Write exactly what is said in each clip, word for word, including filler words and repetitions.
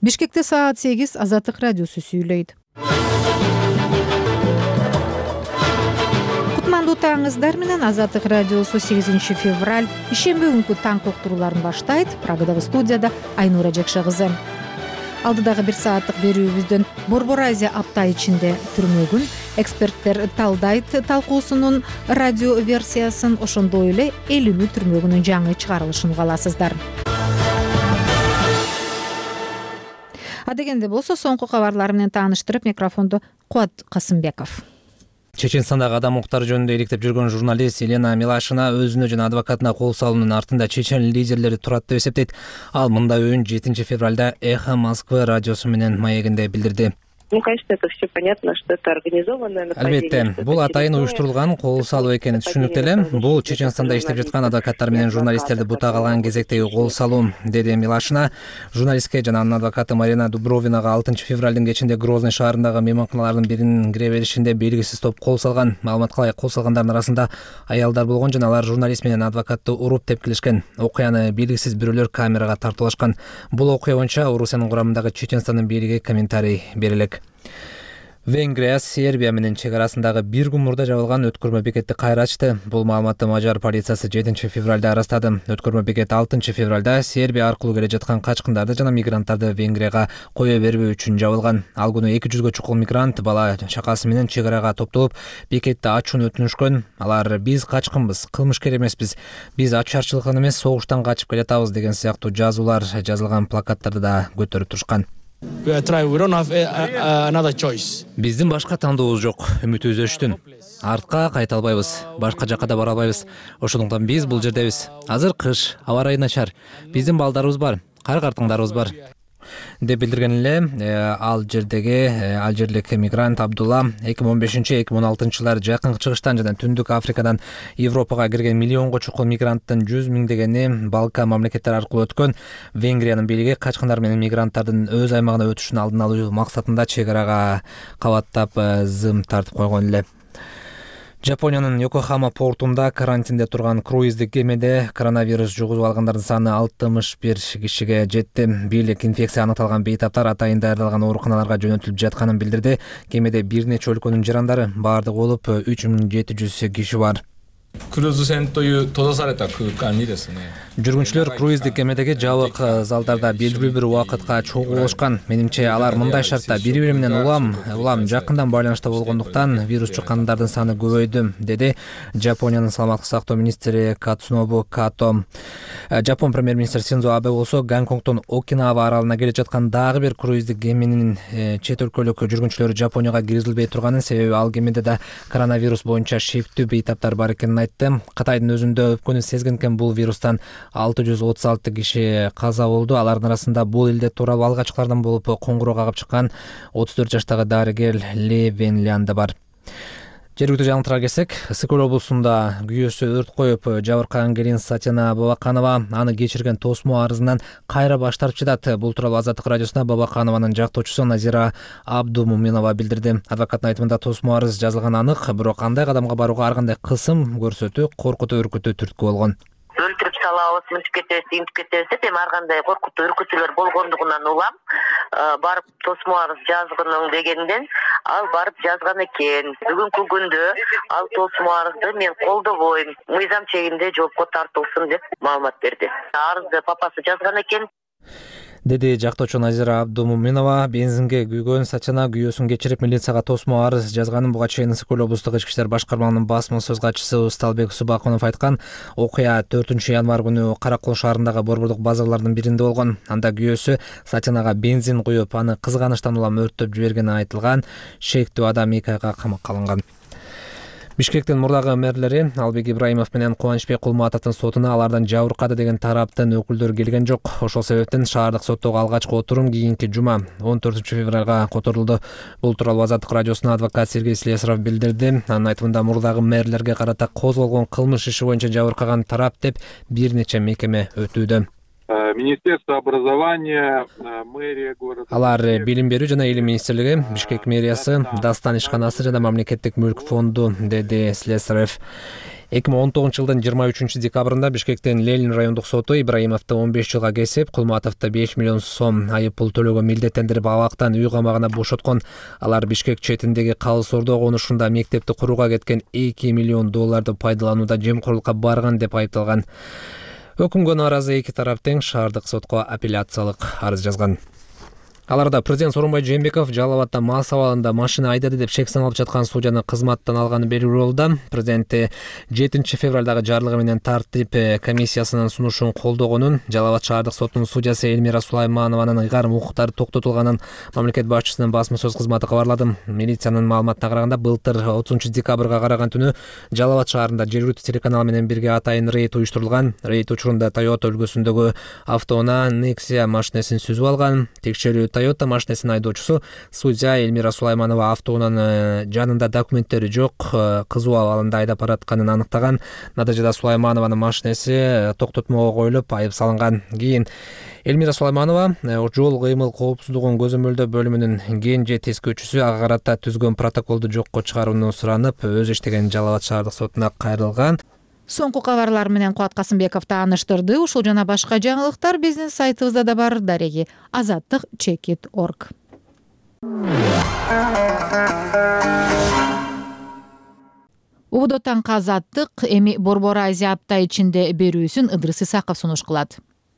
Бишкекте саат сегиз Азаттык радиосу сүйлөйт. Кутмандуу таңыңыздар менен Азаттык радиосу сегизинчи февраль ишемби күнкү таң уктурууларын баштайт. Прагадагы студияда Айнура Жекша кызы. Алдыдагы бир сааттык берүүбүздөн Борбор Азия апта ичинде түрмөгүн эксперттер талдайт талкуусунун радио версиясын, ошондой эле элүү түрмөгүнүн жаңы чыгарылышын уга аласыздар. Адегенде болсо соңку кабарлар менен тааныштырып, микрофондо Куат Касымбеков. Чеченстандагы адам укуктары жөнүндө иликтеп жүргөн журналист Елена Милашина өзүнө жана адвокатына кол салуунун артында чечен лидерлери турат деп эсептейт. Ал мындай оюн жетинчи февралда Эхо Москвы радиосу менен маегинде билдирди. Ну, конечно, это все понятно, что это организованное нападение. Албетте, бул атайын уюштурулган кол салуу экени түшүнүктүү эле. Бул Чеченстанда иштеп жаткан адвокаттар менен журналисттерди бутак алган кезектеги кол салуу, деди Милашина. Журналистке жана анын адвокаты Марина Дубровинага алтынчы февралдын кечинде Грозный шаарындагы мейманканалардын биринин кире беришинде белгисиз топ кол салган. Маалыматка ылайык, кол салгандардын арасында аялдар болгон жана алар журналист менен адвокатты уруп тепкилешкен. Окуяны белгисиз бирөөлөр камерага тартуулашкан. Бул окуя боюнча Орусиянын курамындагы Чеченстандын бийлиги комментарий бере элек. Венгрия Сербия менен чек арасындагы бир күн мурда жабылган өткөрмө бекетти кайра ачты. Бул маалыматты Мажар полициясы жетинчи февралда ырастады. Өткөрмө бекет алтынчы февралда Сербия аркылуу келе жаткан качкындарды жана мигранттарды Венгрияга кое бербөө үчүн жабылган. Ал күнү эки жүзгө чукул мигрант бала чакасы менен чек арага топтолуп, бекетти ачууну өтүнүшкөн. Алар биз качкынбыз, кылмышкер эмеспиз. Биз ачуучарчылыктан эмес, согуштан качып келатабыз деген сыяктуу жазуулар жазылган плакаттарды да көтөрүп турушкан. Биздин башка тандообуз жок. Үмүтүбүз өчтүн. Артка кайта албайбыз. Башка жакка да бара албайбыз. Ошондуктан биз бул жердебиз. Азыр кыш, аба ырайы начар. Биздин балдарыбыз бар, кар картыңдарыбыз бар. деп билдирген эле. Ал жердеги ал жерлик мигрант Абдулла эки миң он бешинчи эки миң он алтынчы жылдары Жакын Чыгыштан жана Түндүк Африкадан Европага кирген миллионго чукул мигранттын жүз миңдегени Балкан мамлекеттери аркылуу өткөн. Венгриянын бийлиги качкындар менен мигранттардын өз аймагына өтүшүн алдын алуу максатында чек арага кабаттап зым тартып койгон эле. Жапониянын Йокохама портунда карантинде турган круиздик кемеде коронавирус жугузуп алгандардын саны алтымыш бир кишиге жетти. Бийлик инфекция аныкталган бейтаптар атайын даярдалган ооруканаларга жөнөтүлүп жатканын билдирди. Кемеде бир нече өлкөнүн жарандары, баардыгы болуп үч миң жети жүз киши бар. Жүргүнчүлөр круиздик кемедеги жабык залдарда белгилүү бир убакытка чогулушкан. Менимче алар мындай шартта бири-бири менен улам улам жакындан байланышта болгондуктан вирус жуккандардын саны көбөйдү, деди Жапониянын саламаттык сактоо министри Кацунобу Като. Жапон премьер-министри Синдзо Абе болсо Гонконгдон Окинава аралына келе жаткан дагы бир круиздик кеменин чет өлкөлүк жүргүнчүлөрү Жапонияга киргизилбей турганын, себеби ал кемеде да коронавирус боюнча шектүү бейтаптар бар экенин айтты. Кытайдын өзүндө өпкөнү сезген экен бул вирустан алты жүз отуз алты киши каза болду. Алардын арасында бул элде тууралуу алгачкылардан болуп коңгуроо кагып чыккан отуз төрт жаштагы дарыгер Ли Венлян да бар. Жергиликтүү жаңылыктарга келсек, Ысык-Көл облусунда күйөөсү өрт коюп жабыркаган келин Сатина Бабаканова аны кечирген тосмо арызынан кайра баш тартып жатат. Бул тууралуу Азаттык радиосуна Бабаканованын жактоочусу Назира Абдумуминова билдирди. Адвокаттын айтымында тосмо арыз жазылган анык, бирок кандай кадамга барууга ар кандай кысым көрсөтүү, коркутуу, үркүтүү түрткү болгон. Өлтүрүп салабыз, мынтип кетебиз, интип кетебиз деп эми ар кандай коркутуу, үркүтүүлөр болгондугунан улам барып тосмо арыз жазгының дегенден ал барып жазган экен. Бүгүнкү күндө ал тосмо арызды мен колдобойм, мыйзам чегинде жоопко тартылсын деп маалымат берди. Арызды папасы жазган экен, деди жактоочу Назира Абдумуминова. Бензинге күйгөн Сатина күйөөсүн кечирип милицияга тосмо арыз жазганын буга чейин Ысык-Көл облустук ички иштер башкармалыгынын басма сөз катчысы Усталбек Субакунов айткан. Окуя төртүнчү январь күнү Каракол шаарындагы борбордук базалардын биринде болгон. Анда күйөөсү Сатинага бензин куюп, аны кызганыштан улам өрттөп жибергени айтылган. Шектүү адам эки айга камакка алынган. Бишкектин мурдагы мэрлери Албек Ибраимов менен Кубанычбек Кулматовдун сотуна алардан жабыркады деген тараптын өкүлдөрү келген жок. Ошол себептен шаардык соттогу алгачкы отурум кийинки жума он төртүнчү февралга которулду. Бул тууралуу Азаттык радиосуна адвокат Сергей Слесаров билдирди. Анын айтымында мурдагы мэрлерге карата козголгон кылмыш иши боюнча жабыркаган тарап деп бир нече мекеме өтүүдө. Министерство образования, мэрия города. Алар билим берүү жана илим министрлиги, Бишкек мэриясы, Дастан ишканасы жана мамлекеттик мүлк фонду, деди Слесарев. эки миң он тогузунчу жылдын жыйырма үчүнчү декабрында Бишкектин Ленин райондук соту Ибраимовду он беш жылга кесип, Кулматовду беш миллион сом айып пул төлөөгө милдеттендирип абактан үй камагына бошоткон. Алар Бишкек четиндеги Калыс Ордо конушунда мектепти курууга кеткен эки миллион долларды пайдаланууда жемкорлукка барган деп айыпталган. Өкүмгө нааразы эки тарап тең шаардык сотко апелляциялык арыз жазган. Аларда президент Сооронбай Жээнбеков Жалал Абадда мас абалында машина айдады деп шек саналып жаткан судьяны кызматтан алганы белгилүү болду. Президенти жетинчи февралдагы жарлыгы менен тартип комиссиясынын сунушун колдогонун, Жалал Абад шаардык сотунун судьясы Эльмира Сулайманованын ыйгарым укуктары токтотулганын мамлекет башчысынын басма сөз кызматы кабарлады. Милициянын маалыматына караганда, былтыр отузунчу декабрга караган түнү Жалал Абад шаарында жергиликтүү телеканал менен бирге атайын рейд уюштурулган. Рейд учурунда Toyota үлгүсүндөгү автоунаа Nexia машинесин сүзүп алган. Текшерүү Toyota машинесинин айдоочусу судья Эльмира Сулайманова автоунаанын жанында документтери жок, кызуу абалында айдап баратканын аныктаган. Натыйжада Сулайманованын машинеси токтотмого коюлуп, айып салынган. Кийин Эльмира Сулайманова жол кыймыл коопсуздугун көзөмөлдөө бөлүмүнүн кенже тескөөчүсү ага карата түзгөн протоколду жокко чыгарууну суранып, өзү иштеген Жалал Абад шаардык сотуна кайрылган. Соңку кабарлар менен Кубат Касымбеков тааныштырды. Ушул жана башка жаңылыктар биздин сайтыбызда да бар. Дареги азаттык чекит точка орг. Убудо таңкы азаттык эми Борбор Азия апта ичинде берүүсүн Ыдырыс Исаков сунуш кылат.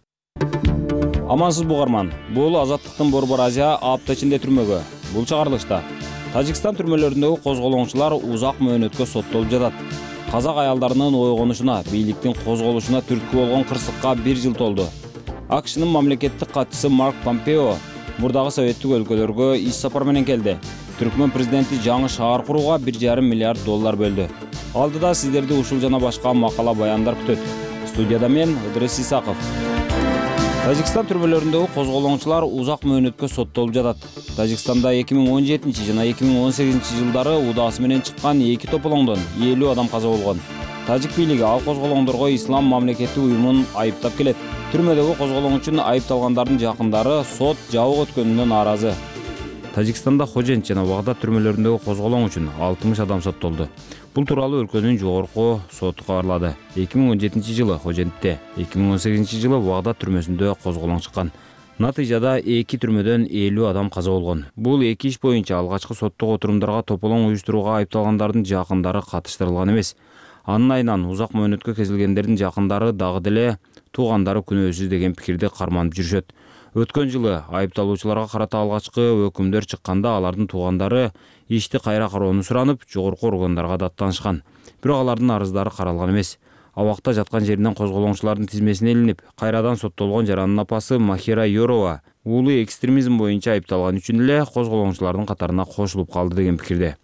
Амансыз бугарман. Бул Азаттыктын Борбор Азия апта ичинде түрмөгө. Бул чыгарылышта Тажикстан түрмөлөрүндөгү козголоңчулар узак мөөнөткө соттолуп жатат. Казак аялдарынын ойгонушуна, бийликтин козголушуна түрткү болгон кырсыкка бир жыл толду. АКШнын мамлекеттик катчысы Марк Помпео мурдагы советтик өлкөлөргө иш сапар менен келди. Түркмөн президенти жаңы шаар курууга бир жарым миллиард доллар бөлдү. Алдыда сиздерди ушул жана башка макала баяндар күтөт. Студияда мен Ыдырыс Исаков. Тажикстан түрмөлөрүндөгү козголоңчулар узак мөөнөткө соттолуп жатат. Тажикстанда эки миң он жетинчи жана эки миң он сегизинчи жылдары удаасы менен чыккан эки тополоңдон элүү адам каза болгон. Тажик бийлиги ал козголоңдорго ислам мамлекети уюмун айыптап келет. Түрмөдөгү козголоң үчүн айыпталгандардын жакындары сот жабык өткөнүнө нааразы. Тажикстанда Хожент жана Багдад түрмөлөрүндөгү козголоң үчүн алтымыш адам соттолду. Бул тууралуу өлкөнүн жогорку соту кабарлады. эки миң он жетинчи жылы Хожентте, эки миң он сегизинчи жылы Багдад түрмөсүндө козголоң чыккан. Натыйжада эки түрмөдөн элүү адам каза болгон. Бул эки иш боюнча алгачкы соттук отурумдарга тополоң уюштурууга айыпталгандардын жакындары катыштырылган эмес. Анын айынан узак мөөнөткө кезилгендердин жакындары дагы деле туугандары күнөөсүз деген пикирди карманып жүрүшөт. Өткөн жылы айыпталуучуларга карата алгачкы өкүмдөр чыкканда алардын туугандары ишти кайра кароону суранып, жогорку органдарга даттанышкан. Бирок алардын арыздары каралган эмес. Абакта жаткан жеринен козголоңчулардын тизмесине илинип, кайрадан соттолгон жаранын апасы Махира Йорова уулу экстремизм боюнча айыпталган үчүн эле козголоңчулардын катарына кошулуп калды деген пикирде.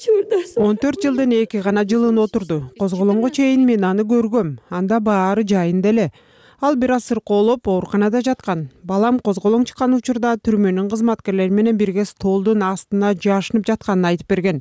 он төрт жылдын эки гана жылын отурду. Козголоңго чейин мен аны көргөм. Анда баары жайында эле. Ал бир аз сыркоолоп ооруканада жаткан. Балам козголоң чыккан учурда түрмөнүн кызматкерлери менен бирге столдун астына жашынып жатканын айтып берген.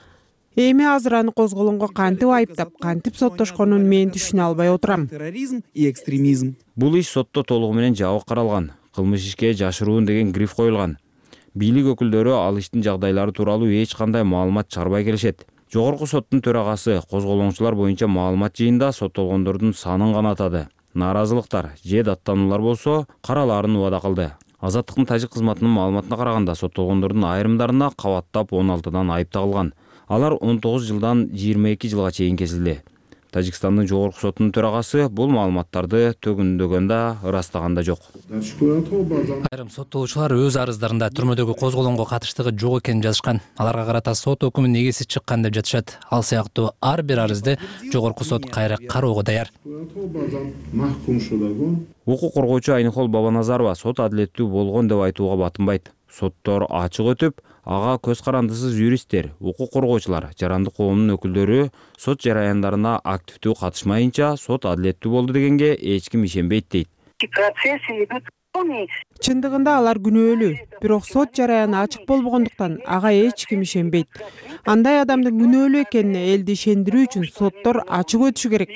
Эми азыр аны козголоңго кантип айыптап, кантип соттошконун мен түшүнө албай отурам. Терроризм и экстремизм. Бул иш сотто толугу менен жабык каралган. Кылмыш ишке жашыруун деген гриф коюлган. Бийлик өкүлдөрү ал иштин жагдайлары тууралуу эч кандай маалымат чыгарбай келишет. Жогорку соттун төрагасы козголоңчулар боюнча маалымат жыйында соттолгондордун санын гана атады. Нааразылыктар же даттануулар болсо каралаарын убада кылды. Азаттыктын тажик кызматынын маалыматына караганда соттолгондордун айрымдарына кабаттап он алтыдан айып тагылган. Алар он тогуз жылдан жыйырма эки жылга чейин кесилди. Тажикстандын жогорку сотунун төрагасы бул маалыматтарды төгүндөгөндө ырастаганда жок. Айрым соттолуучулар өз арыздарында түрмөдөгү козголоңго катыштыгы жок экенин жазышкан. Аларга карата сот өкүмү негизсиз чыккан деп жатышат. Ал сыяктуу ар бир арызды жогорку сот кайра кароого даяр. Укук коргоочу Айнихол Бабаназарова сот адилеттүү болгон деп айтууга батынбайт. Соттор ачык өтүп, ага көз карандысыз юристтер, укук коргоочулар, жарандык коомдун өкүлдөрү сот жараяндарына активдүү катышмайынча сот адилеттүү болду дегенге эч ким ишенбейт дейт. чындыгында алар күнөөлүү, бирок сот жараяны ачык болбогондуктан ага эч ким ишенбейт. Андай адамдын күнөөлүү экенине элди ишендирүү үчүн соттор ачык өтүшү керек.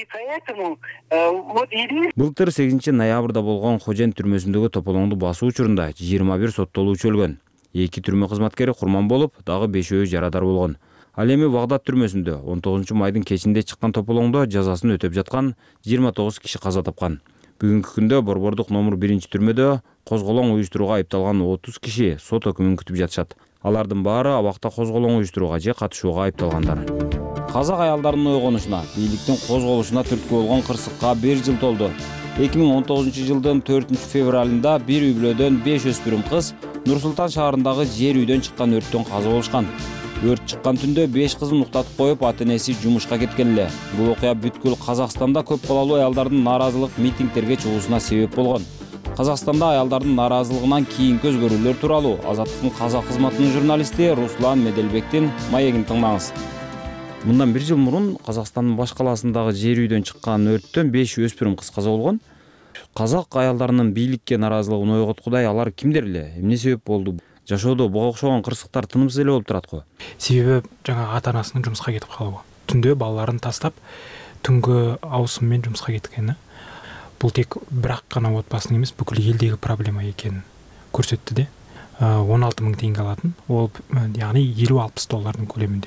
Былтыр сегизинчи ноябрда болгон Хожен түрмөсүндөгү тополоңду басуу учурунда жыйырма бир соттолуучу өлгөн. Эки түрмө кызматкери курман болуп, дагы бешөө жарадар болгон. Ал эми Багдат түрмөсүндө он тогузунчу майдын кечинде чыккан тополоңдо жазасын өтөп жаткан жыйырма тогуз киши каза тапкан. Бүгүнкү күндө Борбордук номер биринчи түрмөдө козголоң уюштурууга айыпталган отуз киши сот өкүмүн күтүп жатышат. Алардын баары абакта козголоң уюштурууга же катышууга айыпталгандар. Казак аялдарынын ойгонушуна, бийликтин козголушуна түрткү болгон кырсыкка бир жыл толду. эки миң он тогузунчу жылдын төртүнчү февралында бир үй бүлөдөн беш өспүрүм кыз Нур-Султан шаарындагы жер үйдөн чыккан өрттөн каза болушкан. Өрт чыккан түндө беш кызын уктатып коюп, ата-энеси жумушка кеткен эле. Бул окуя бүткүл Казакстанда көп балалуу аялдардын нааразылык митингтерге чыгуусуна себеп болгон. Казакстанда аялдардын нааразылыгынан кийинки өзгөрүүлөр тууралуу Азаттыктын казак кызматынын журналисти Руслан Меделбектин маегин тыңдаңыз. Мындан бир жыл мурун Казакстандын баш калаасындагы жер үйдөн чыккан өрттөн беш өспүрүм кыз каза болгон. Казак аялдарынын бийликке нааразылыгын ойготкудай алар кимдер эле? Эмне себеп болду? Жашоодо буга окшогон кырсыктар тынымсыз эле болуп турат го. Себеби жаңа ата-анасынын жумушка кетип калуы. Түндө балаларын тастап, түнгү ауысым менен жумушка кеткени. Бул тек бирок гана отбасынын эмес, бүкүл элдеги проблема экенин көрсөттү де. он алты миң теңге алатын, ол яғни элүү алпыс доллардын көлеминде.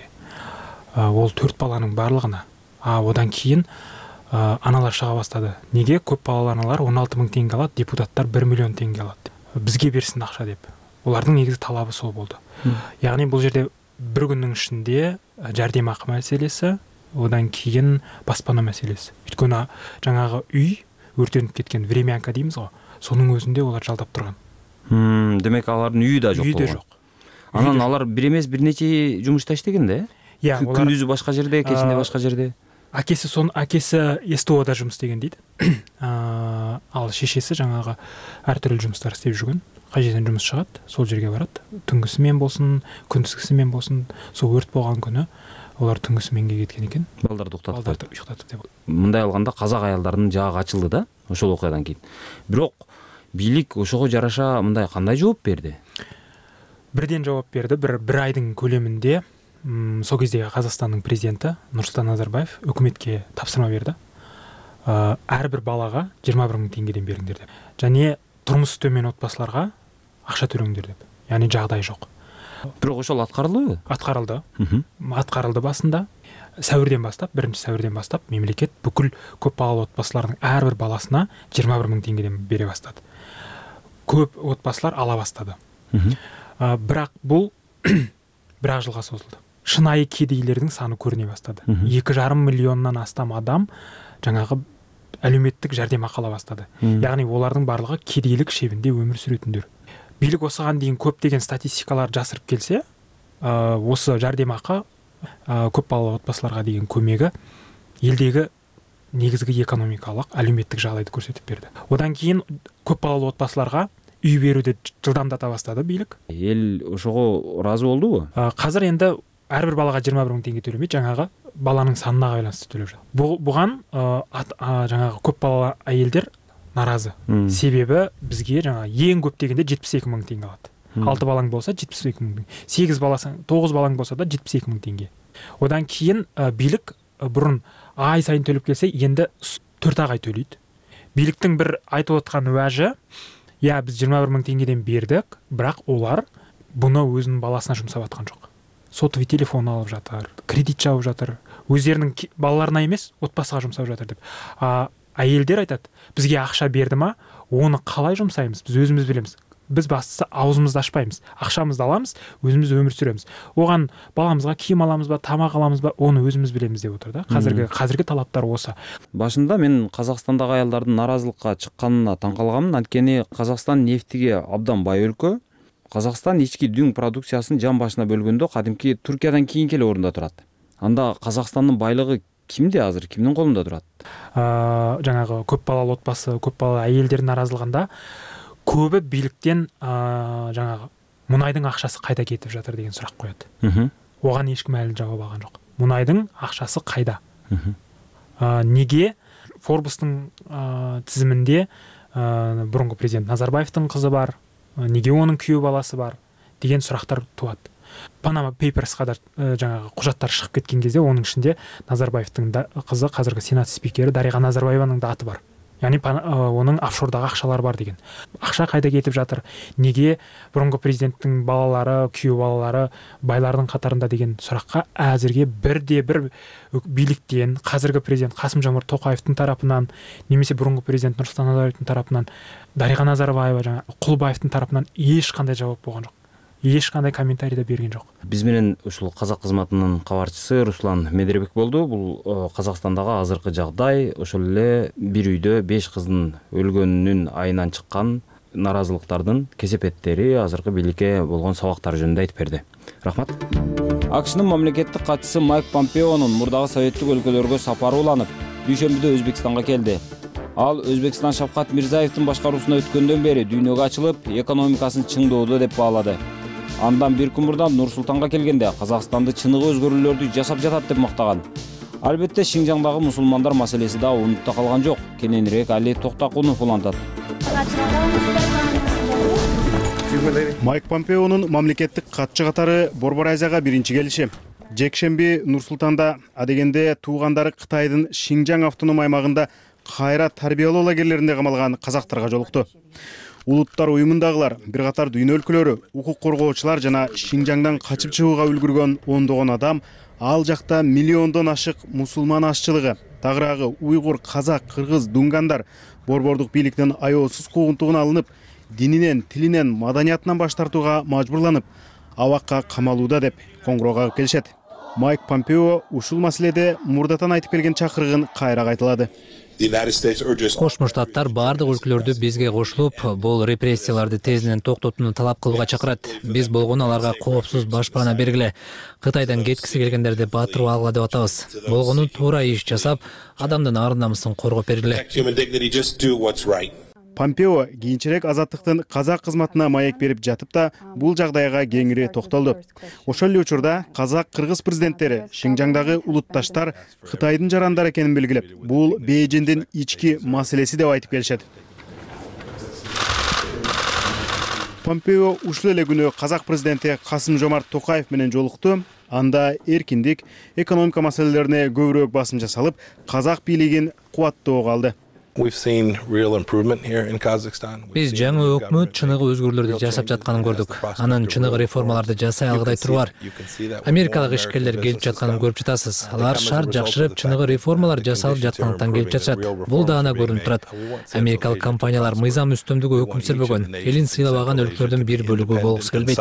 Ол төрт баланын барлыгына. А одан кийин аналар чыга баштады. Неге көп балалуу аналар он алты миң теңге алат, депутаттар бир миллион теңге алат. Бизге берсин акча деп. Олардын негизи талабы сол болду. Яғни бул жерде бир күндүн ичинде жардам акы маселеси, одан кийин баспана маселеси. Өйткөнү жаңагы үй өртөнүп кеткен времянка деймиз го. Сонун өзүндө олар жалдап турган. Демек алардын үйү да жок. Үйү да жок. Анан алар бир эмес бир нече жумушта иштеген да? Иә, олар күндүзү башка жерде, кечинде башка жерде. Акеси сон акеси СТОда жумуш істеген дейт. Ал шешеси жаңагы ар түрлүү жумуштар істеп жүргөн. Кажетен жумуш чыгат, сол жерге барат. Түнгүсү менен болсун, күндүзгүсү менен болсун, сол өрт болгон күнү олар түнгүсү мененге кеткен экен. Балдарды уктатып, балдарды уктатып деп. Мындай алганда казак аялдарынын жаагы ачылды да, ошол окуядан кийин. Бирок бийлик ошого жараша мындай кандай жооп берди? Бирден жооп берди. Бир бир айдын көлеминде сол кездеги Казакстандын президенти Нурсултан Назарбаев өкмөткө тапсырма берди. Ар бир балага жыйырма бир миң теңгеден бериңдер деп. Жана турмушу төмөн отбасыларга акча төлөңдөр деп. Яғни жагдай жок. Бирок ошол аткарылдыбы? Аткарылды. Аткарылды басында. Сәуірден бастап, биринчи сәуірден бастап мемлекет бүкүл көп балалуу отбасылардын ар бир баласына жыйырма бир миң теңгеден бере баштады. Көп отбасылар ала баштады. Бирок бул бир ак жылга созулду. Шынайы кедейлердин саны көрүнө баштады. эки жарым миллионнан астам адам жаңагы әлеуметтик жардам акы ала баштады. Яғни олардын барлыгы кедейлик шебинде өмүр сүрөтүндөр. Бийлик осыған дейін көптеген статистикалар жасырып келсе, осы жардам акы көп балалы отбасыларга деген көмегі елдегі негізгі экономикалық, әлеуметтік жағдайды көрсетіп берді. Одан кейін көп балалы отбасыларга үй беруді жылдамдата бастады бийлик. Ел ошого разы болдубу? Қазір енді әрбір балаға жыйырма бир миң теңге төлөмөйт, жаңағы баланың санына байланысты төлөп жатат. Буган жаңағы көп балалы әйелдер наразы. Себебі бізге жаңа ең көп дегенде жетпіс эки миң теңге алады. алты балаң болса жетпіс эки миң теңге. сегиз баласың, тогуз балаң болса да жетпіс эки миң теңге. Одан кейін бийлик бұрын ай сайын төлөп келсе, енді төрт ай төлөйт. Бийликтин бір айтып аткан уажы, я біз жыйырма бир миң теңгеден бердік, бірақ олар бұны өзінің баласына жұмсап аткан жоқ. Сотовый телефон алып жатыр, кредит жауып жатыр, өздерінің балаларына емес, отбасыға жұмсап жатыр деп. Әйелдер айтады, бізге ақша берді ма, оны қалай жұмсаймыз, біз өзіміз білеміз. Біз бастысы аузымызды ашпаймыз, ақшамызды аламыз, өзіміз өмір сүреміз. Оған баламызға киім аламыз ба, тамақ аламыз ба, оны өзіміз білеміз деп отыр да. Қазіргі қазіргі талаптар осы. Башында мен Қазақстандагы аялдардын наразылыкка чыкканына таң калганмын, анткени Казакстан нефтиге абдан бай өлкө. Казакстан ички дүң продукциясын жан башына бөлгөндө кадимки Түркиядан кийинки эле орунда турат. Анда Казакстандын байлыгы кимде азыр, кимдин колунда турат? Жаңагы көп балалуу отбасы, көп балалуу әйелдердин наразылыгында көбі бийликтен жаңагы мунайдын акчасы кайда кетип жатыр деген сурак коет. Оған ешкім әлі жауап алған жоқ. Мунайдын акчасы кайда? Неге Forbes-тың тизиминде бұрынғы президент Назарбаевтың қызы бар, неге оның күйеу баласы бар деген сұрақтар туады. Панама Пейперсқа да жаңағы құжаттар шығып кеткен кезде оның ішінде Назарбаевтың қызы, қазіргі сенат спикері Дариға Назарбаеваның да аты бар. Яғни оның офшордағы ақшалар бар деген. Ақша қайда кетіп жатыр? Неге бұрынғы президенттің балалары, күйеу балалары байлардың қатарында деген сұраққа әзірге бірде бір биліктен, қазіргі президент Қасым-Жомарт Тоқаевтың тарапынан, немесе бұрынғы президент Нұрсұлтан Назарбаевтың тарапынан, Дариға Назарбаева, жаңа Құлыбаевтың тарапынан ешқандай жауап болған жоқ. Ешқандай комментарий да берген жоқ. Биз менен ушул казак кызматынын кабарчысы Руслан Медербек болду. Бул Казакстандагы азыркы жагдай, ошол эле бир үйдө беш кыздын өлгөнүнүн айынан чыккан наразылыктардын кесепеттери, азыркы бийликке болгон сабактар жөнүндө айтып берди. Рахмат. АКШнын мамлекеттик катчысы Майк Помпеонун мурдагы советтик өлкөлөргө сапары уланып, дүйшөмбүдө Өзбекстанга келди. Ал Өзбекстан Шавкат Мирзаевдин башкаруусуна өткөндөн бери дүйнөгө ачылып, экономикасын чыңдоодо деп баалады. Андан бир күн мурдан Нур-Султанга келгенде Казакстанды чыныгы өзгөрүүлөрдү жасап жатат деп мактаган. Албетте Шинжаңдагы мусулмандар маселеси да унутта калган жок. Кененирээк Али Токтакунов улантат. Майк Помпеонун мамлекеттик катчы катары Борбор Азияга биринчи келиши. Жекшемби Нур-Султанда, адегенде туугандары Кытайдын Шинжаң автоном аймагында кайра тарбиялоо лагерлеринде камалган казактарга жолукту. Улуттар уюмундагылар, бир катар дүйнө өлкөлөрү, укук коргоочулар жана Шинжаңдан качып чыгууга үлгүргөн ондогон адам, ал жакта миллиондон ашык мусулман ашчылыгы, тагыраагы уйгур, казак, кыргыз, дунгандар борбордук бийликтин аеосуз куугунтугуна алынып, дининен, тилинен, маданиятынан баш тартууга мажбурланып, абакка камалууда деп коңгуроо кагып келишет. Майк Помпео ушул маселеде мурдатан айтып келген чакырыгын кайра кайталады. Кошмо Штаттар бардык өлкөлөрдү бизге кошулуп, бул репрессияларды тезинен токтотууну талап кылууга чакырат. Биз болгону аларга коопсуз башпана бергиле. Кытайдан кеткиси келгендерди батырып алгыла деп атабыз. Болгону туура иш жасап, адамдын ар намысын коргоп бергиле. Помпео кийинчерээк азаттыктын казак кызматына маек берип жатып да, бул жагдайга кеңири токтолду. Ошол эле учурда казак-кыргыз президенттери Шинжаңдагы улутташтар Кытайдын жарандары экенин белгилеп, бул Бейжиңдин ички маселеси деп айтып келишет. Помпео ушул эле күнү казак президенти Касым-Жомарт Токаев менен жолукту. Анда эркиндик, экономика маселелерине көбүрөөк басым жасалып, казак бийлигин кубаттоого алды. Биз жаңы өкмөт чыныгы өзгөрүүлөрдү жасап жатканын көрдүк. Анын чыныгы реформаларды жасай алгыдай турбар. Америкалык ишкерлер келип жатканын көрүп жатасыз. Алар шарт жакшырып, чыныгы реформалар жасалып жаткандыктан келип жатышат. Бул да ана көрүнүп турат. Америкалык компаниялар мыйзам үстөмдүгү өкүм сүрбөгөн, элин сыйлабаган өлкөлөрдүн бир бөлүгү болгусу келбейт.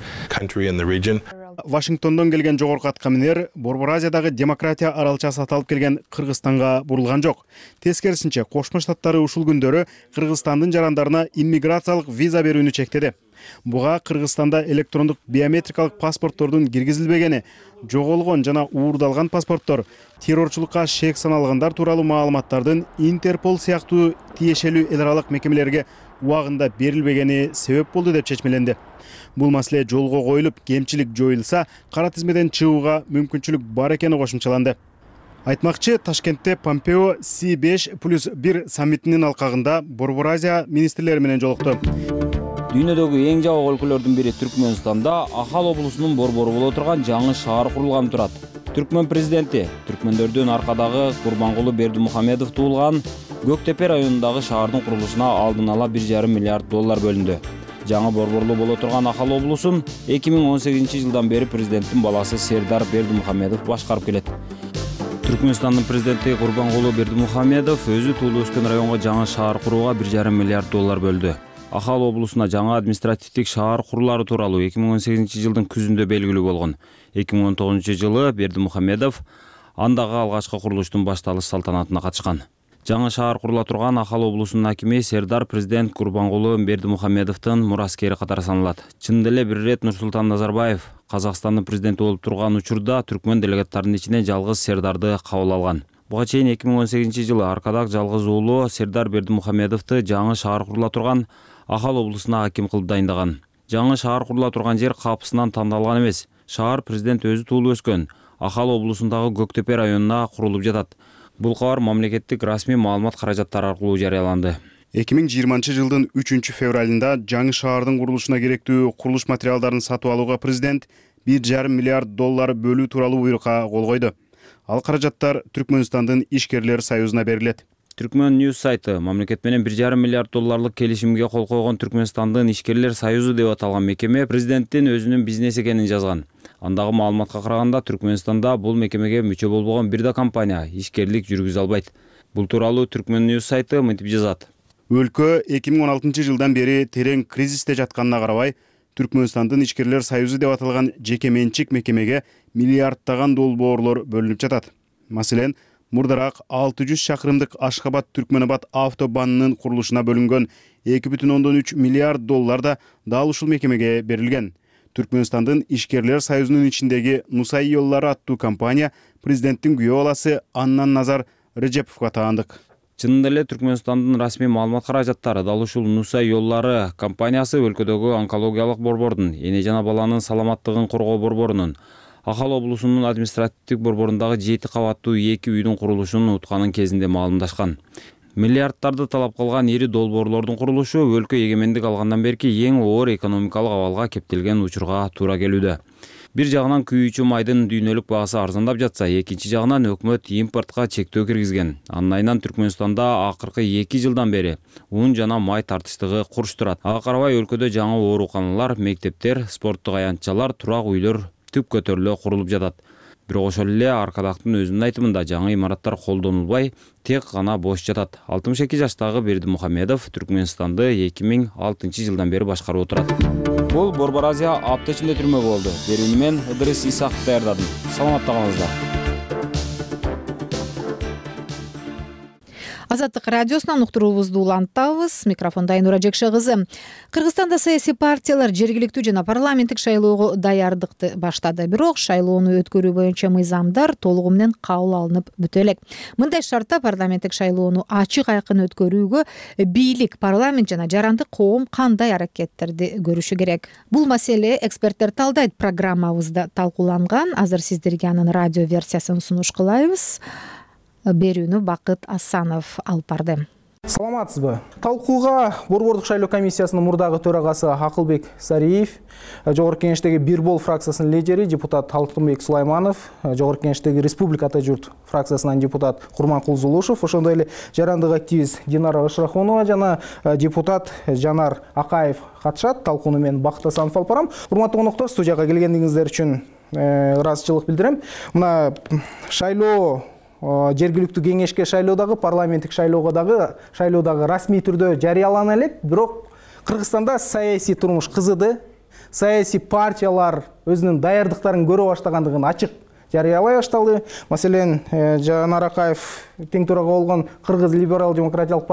Вашингтондон келген жогорку аткаминер Борбор Азиядагы демократия аралчасы аталып келген Кыргызстанга бурулган жок. Тескерисинче, Кошмо Штаттары ушул күндөрү Кыргызстандын жарандарына иммиграциялык виза берүүнү чектеди. Буга Кыргызстанда электрондук биометрикалык паспорттордун киргизилбегени, жоголгон жана уурдалган паспорттор, террорчулукка шек саналгандар тууралуу маалыматтардын Интерпол сыяктуу тиешелүү эл аралык мекемелерге убагында берилбегени себеп болду деп чечмеленди. Бул маселе жолго коюлуп, кемчилик жоюлса, кара тизмеден чыгууга мүмкүнчүлүк бар экени кошумчаланды. Айтмакчы, Ташкентте Помпео Си беш плюс бир саммитинин алкагында Борбор Азия министрлери менен жолукту. Дүйнөдөгү эң жабык өлкөлөрдүн бири Түркмөнстанда Ахал облусунун борбору боло турган жаңы шаар курулганы турат. Түркмөн президенти түркмөндөрдүн аркадагы Курбангулу Бердимухамедов туулган Көктепе районундагы шаардын курулушуна алдын ала бир жарым миллиард доллар бөлүндү. Жаңы борборлуу боло турган Ахал облусун эки миң он сегизинчи жылдан бери президенттин баласы Сердар Бердимухамедов башкарып келет. Түркмөнстандын президенти Курбангулу Бердимухамедов өзү туулуп өскөн районго жаңы шаар курууга бир жарым миллиард доллар бөлдү. Ахал облусуна жаңы административдик шаар курулары тууралуу эки миң он сегизинчи жылдын күзүндө белгилүү болгон. эки миң он тогузунчу жылы Бердимухамедов андагы алгачкы курулуштун башталыш салтанатына катышкан. Жаңы шаар курула турган Ахал облусунун акими Сердар президент Курбангулу Бердимухамедовдун мураскери катары саналат. Чындап эле бир ирет Нурсултан Назарбаев Казакстандын президенти болуп турган учурда түркмөн делегаттарынын ичинен жалгыз Сердарды кабыл алган. Буга чейин эки миң он сегизинчи жылы аркадак жалгыз уулу Сердар Бердимухамедовду жаңы шаар курула турган Ахал облусуна аким кылып дайындаган. Жаңы шаар курула турган жер капысынан тандалган эмес. Шаар президент өзү туулуп өскөн Ахал облусундагы Көктепе районуна курулуп жатат. Бул кабар мамлекеттик расмий маалымат каражаттары аркылуу жарыяланды. эки миң жыйырманчы жылдын үчүнчү февралында жаңы шаардын курулушуна керектүү курулуш материалдарын сатып алууга президент бир жарым миллиард доллар бөлүү тууралуу буйрукка кол койду. Ал каражаттар Түркмөнстандын ишкерлер союзуна берилет. Түркмөн News сайты мамлекет менен бир жарым миллиард долларлык келишимге кол койгон Түркмөнстандын ишкерлер союзу деп аталган мекеме президенттин өзүнүн бизнес экенин жазган. Андагы маалыматка караганда Түркмөнстанда бул мекемеге мүчө болбогон бир да компания ишкерлик жүргүзө албайт. Бул тууралуу Түркмөн News сайты мынтип жазат. Өлкө эки миң он алтынчы жылдан бери терең кризисте жатканына карабай, Түркмөнстандын ишкерлер союзу деп аталган жеке менчик мекемеге миллиарддаган долбоорлор бөлүнүп жатат. Маселен, мурдараак алты жүз шакырымдык Ашхабад-Түркмөнабад автобанынын курулушуна бөлүнгөн эки бүтүн ондон үч миллиард доллар да дал ушул мекемеге берилген. Түркмөнстандын ишкерлер союзунун ичиндеги Нусай Yolları аттуу компания президенттин күйөө баласы Аннан Назар Режеповго таандык. Чынында эле Түркмөнстандын расмий маалымат каражаттары дал ушул Нусай Yolları компаниясы өлкөдөгү онкологиялык борбордун, эне жана баланын саламаттыгын коргоо борборунун, Ахал облусунун административдик борборундагы жети кабаттуу эки үйдүн курулушун утканын кезинде маалымдашкан. Миллиарддарды талап кылган ири долбоорлордун курулушу өлкө эгемендик алгандан берки эң оор экономикалык абалга кептелген учурга туура келүүдө. Бир жагынан күйүүчү майдын дүйнөлүк багасы арзандап жатса, экинчи жагынан өкмөт импортко чектөө киргизген. Анын айынан Түркмөнстанда акыркы эки жылдан бери ун жана май тартыштыгы курч турат. Ага карабай өлкөдө жаңы ооруканалар, мектептер, спорттук аянтчалар, турак үйлөр түп көтөрүлө курулуп жатат. Бирок ошол эле Аркадактын өзүнүн айтымында жаңы имараттар колдонулбай, тек гана бош жатат. алтымыш эки жаштагы Бердимухамедов Түркмөнстанды эки миң алтынчы жылдан бери башкарып отурат. Бул Борбор Азия аптечинде түрмө болду. Берүүнү мен Ыдырыс Исаков даярдадым. Саламатта калыңыздар. Азаттык радиосунан уктуруубузду улантабыз. Микрофондо Айнура Жекше кызы. Кыргызстанда саясий партиялар жергиликтүү жана парламенттик шайлоого даярдыкты баштады. Бирок шайлоону өткөрүү боюнча мыйзамдар толугу менен кабыл алынып бүтө элек. Мындай шартта парламенттик шайлоону ачык айкын өткөрүүгө бийлик, парламент жана жарандык коом кандай аракеттерди көрүшү керек? Бул маселе эксперттер талдайт. Программабызда талкууланган. Азыр сиздерге анын радио версиясын сунуш кылайбыз. Берүүнү Бакыт Асанов алып барды. Саламатсызбы? Талкууга Борбордук шайлоо комиссиясынын мурдагы төрагасы Акылбек Сариев, Жогорку Кеңештеги Бир Бол фракциясынын лидери депутат Алтынбек Сулайманов, Жогорку Кеңештеги Республика Ата журт фракциясынан депутат Курманкул Зулушев, ошондой эле жарандык активист Динара Ышрахунова жана депутат Жанар Акаев катышат. Талкууну мен Бакыт Асанов алып барам. Урматтуу коноктор, студияга келгениңиздер үчүн ыраазычылык билдирем. Мына шайлоо жергиликтүү кеңешке шайлоодагы, парламенттик шайлоого дагы шайлоодагы расмий түрдө жарыялана элек, бирок Кыргызстанда саясий турмуш кызыды. Саясий партиялар өзүнүн даярдыктарын көрө баштагандыгын ачык жарыялай башталды. Маселен, Жанар Акаев тең төрага болгон Кыргыз либерал демократиялык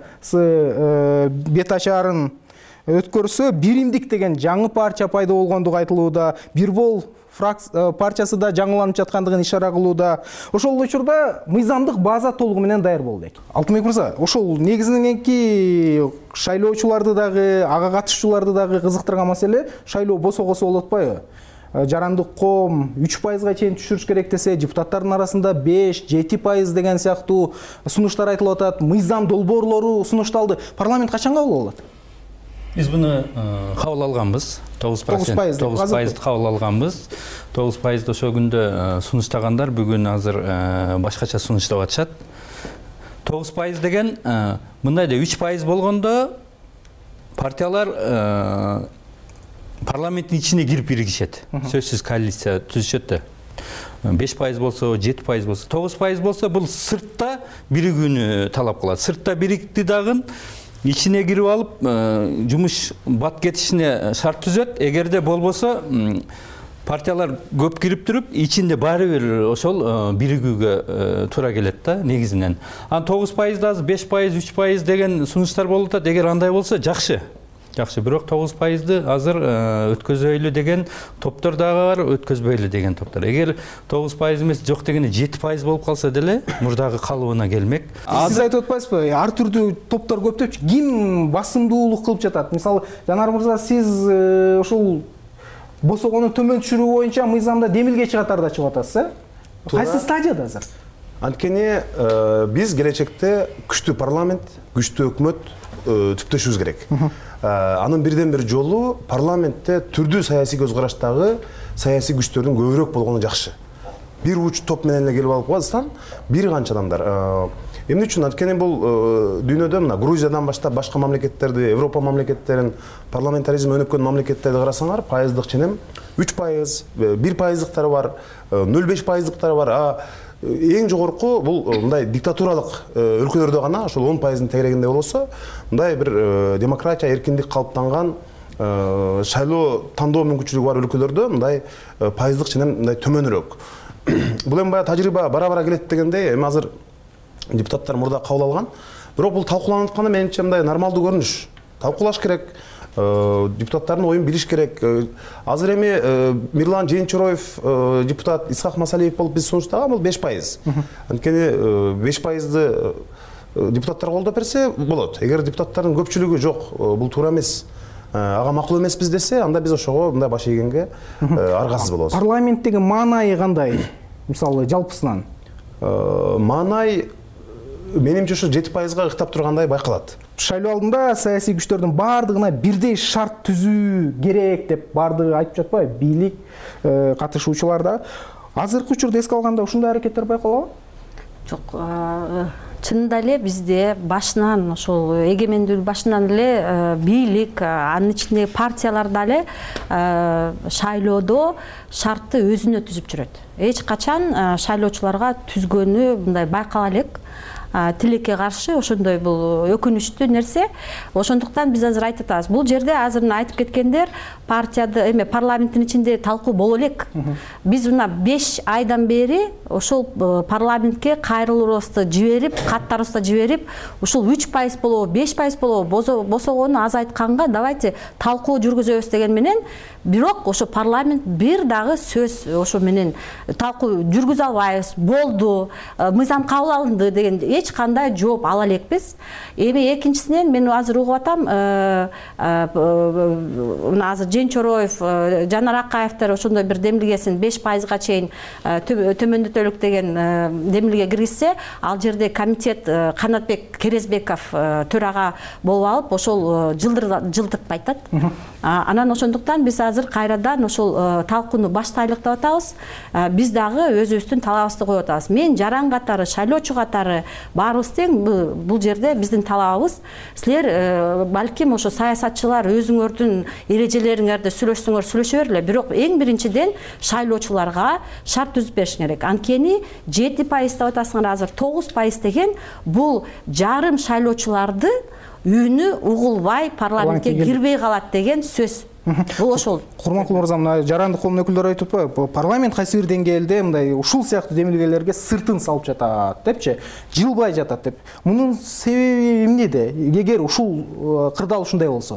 партиясы бет ачаарын өткөрсө, Биримдик деген жаңы партия пайда болгондугу айтылууда, Бир Бол партиясы да жаңыланып жаткандыгын ишара кылууда. Ошол учурда мыйзамдык база толугу менен даяр болду. Алтынбек мырза, ошол негизиненки шайлоочуларды дагы, ага катышуучуларды дагы кызыктырган маселе шайлоо босогосо болуп атпайбы? Жарандык коом үч пайызга чейин түшүрүш керек десе, депутаттардын арасында беш жети пайыз деген сыяктуу сунуштар айтылып атат. Мыйзам долбоорлору сунушталды. Парламент качан кабыл алат? Биз буну кабыл алганбыз. тогуз пайызды кабыл алганбыз. тогуз пайызды ошол күндө сунуштагандар бүгүн азыр башкача сунуштап атышат. тогуз пайыз деген мындай да үч пайыз болгондо партиялар парламенттин ичине кирип биригишет. Сөзсүз коалиция түзүшөт да. беш пайыз болсо, жети пайыз болсо, тогуз пайыз болсо бул сыртта биригүүнү талап кылат. Сыртта бирикти дагы ичине кирип алып, жумуш бат кетишине шарт түзөт. Эгерде болбосо, партиялар көп кирип туруп, ичинде баары бир ошол биригүүгө туура келет да негизинен. Ан тогуз пайыз азыр беш пайыз, үч пайыз деген сунуштар болуп атат. Эгер андай болсо жакшы. Жакшы, бирок тогуз пайызды азыр өткөзөйлү деген топтор дагы бар, өткөзбөйлү деген топтор. Эгер тогуз пайыз эмес, жок дегенде жети пайыз болуп калса деле, мурдагы калыбына келмек. Сиз айтып атпайсызбы? Ар түрдүү топтор көптөп, ким басымдуулук кылып жатат? Мисалы, Жанар мырза, сиз ушул босогону төмөн түшүрүү боюнча мыйзамда демилге чыгатарда чыгып атасыз, э? Кайсы стадияда азыр? Анткени биз келечекте күчтүү парламент, күчтүү өкмөт, түптөшүбүз керек. Анын бирден бир жолу парламентте түрдүү саясий көз караштагы саясий күчтөрдүн көбүрөөк болгону жакшы. Бир уч топ менен эле келип алып калсаң, бир канча адамдар. Эмне үчүн? Анткени бул дүйнөдө мына Грузиядан баштап башка мамлекеттерди, Европа мамлекеттерин, парламентаризм өнүккөн мамлекеттерди карасаңар, пайыздык ченем үч пайыз, бир пайыздыктары бар, нөл беш пайыздыктары бар. Эң жогорку бул мындай диктатуралык өлкөлөрдө гана ошол он пайыздын тегерегинде болсо, мындай бир демократия, эркиндик калыптанган шайлоо тандоо мүмкүнчүлүгү бар өлкөлөрдө мындай пайыздык ченем мындай төмөнүрөөк. Бул эми баягы тажрыйба бара-бара келет дегендей, эми азыр депутаттар мурда кабыл алган. Бирок бул талкууланып атканда менимче мындай нормалдуу көрүнүш. Талкуулаш керек. Депутаттардын оюн билиш керек. Азыр эми Мирлан Жээнчороев депутат, Исхак Масалиев болуп биз сунуштаган бул беш пайыз. Анткени беш пайызды депутаттар колдоп берсе болот. Эгер депутаттардын көпчүлүгү жок, бул туура эмес, ага макул эмеспиз десе, анда биз ошого мындай баш ийгенге аргасыз болобуз. Парламенттеги маанайы кандай? Мисалы жалпысынан маанай менимче ушу жети пайызга ыктап тургандай байкалат. Шайлоо алдында саясий күчтөрдүн баардыгына бирдей шарт түзүү керек деп баардыгы айтып жатпайбы? Бийлик, катышуучулар да. Азыркы учурда эске алганда ушундай аракеттер байкалабы? Жок, чынында эле бизде башынан ошол эгемендүүлүк башынан эле бийлик, анын ичинде партиялар дале шайлоодо шартты өзүнө түзүп жүрөт. Эч качан шайлоочуларга түзгөнү мындай байкала элек. Тилекке каршы ошондой бул өкүнүчтүү нерсе. Ошондуктан биз азыр айтып атабыз. Бул жерде азыр айтып кеткендер партияды, эме парламенттин ичинде талкуу боло элек. Биз мына беш айдан бери ошол парламентке кайрылуубузду жиберип, каттарыбызды жиберип, ушул үч пайыз болобу, беш пайыз болобу босогону азайтканга давайте талкуу жүргүзөбүз деген менен, бирок ошо парламент бир дагы сөз ошо менен талкуу жүргүзө албайбыз, болду, мыйзам кабыл алынды деген эч кандай жооп ала элекпиз. Эми экинчисинен мен азыр угуп атам, мына азыр Жээнчороев, Жанар Акаевдер ошондой бир демилгесин беш пайызга чейин төмөндөтөлүк деген демилге киргизсе, ал жерде комитет Канатбек Керезбеков төрага болуп алып, ошол жылдыртып айтат. Анан ошондуктан биз азыр кайрадан ошол талкууну баштайлык деп атабыз. Биз дагы өзүбүздүн талабыбызды коюп атабыз. Мен жаран катары, шайлоочу катары баарыбыз тең, бул жерде биздин талабыбыз. Силер балким ошо саясатчылар өзүңөрдүн эрежелериңерди сүйлөшсөңөр сүйлөшө бергиле, бирок эң биринчиден шайлоочуларга шарт түзүп бериш керек. Анткени жети пайыз деп атасыңар, азыр тогуз пайыз деген бул жарым шайлоочуларды үнү угулбай парламентке кирбей калат деген сөз. Бул ошол. Курманкул мырза, мына жарандык коомдун өкүлдөрү айтып атпайбы? Парламент кайсы бир деңгээлде мындай ушул сыяктуу демилгелерге сыртын салып жатат депчи, жылбай жатат деп. Мунун себеби эмнеде? Эгер ушул кырдаал ушундай болсо?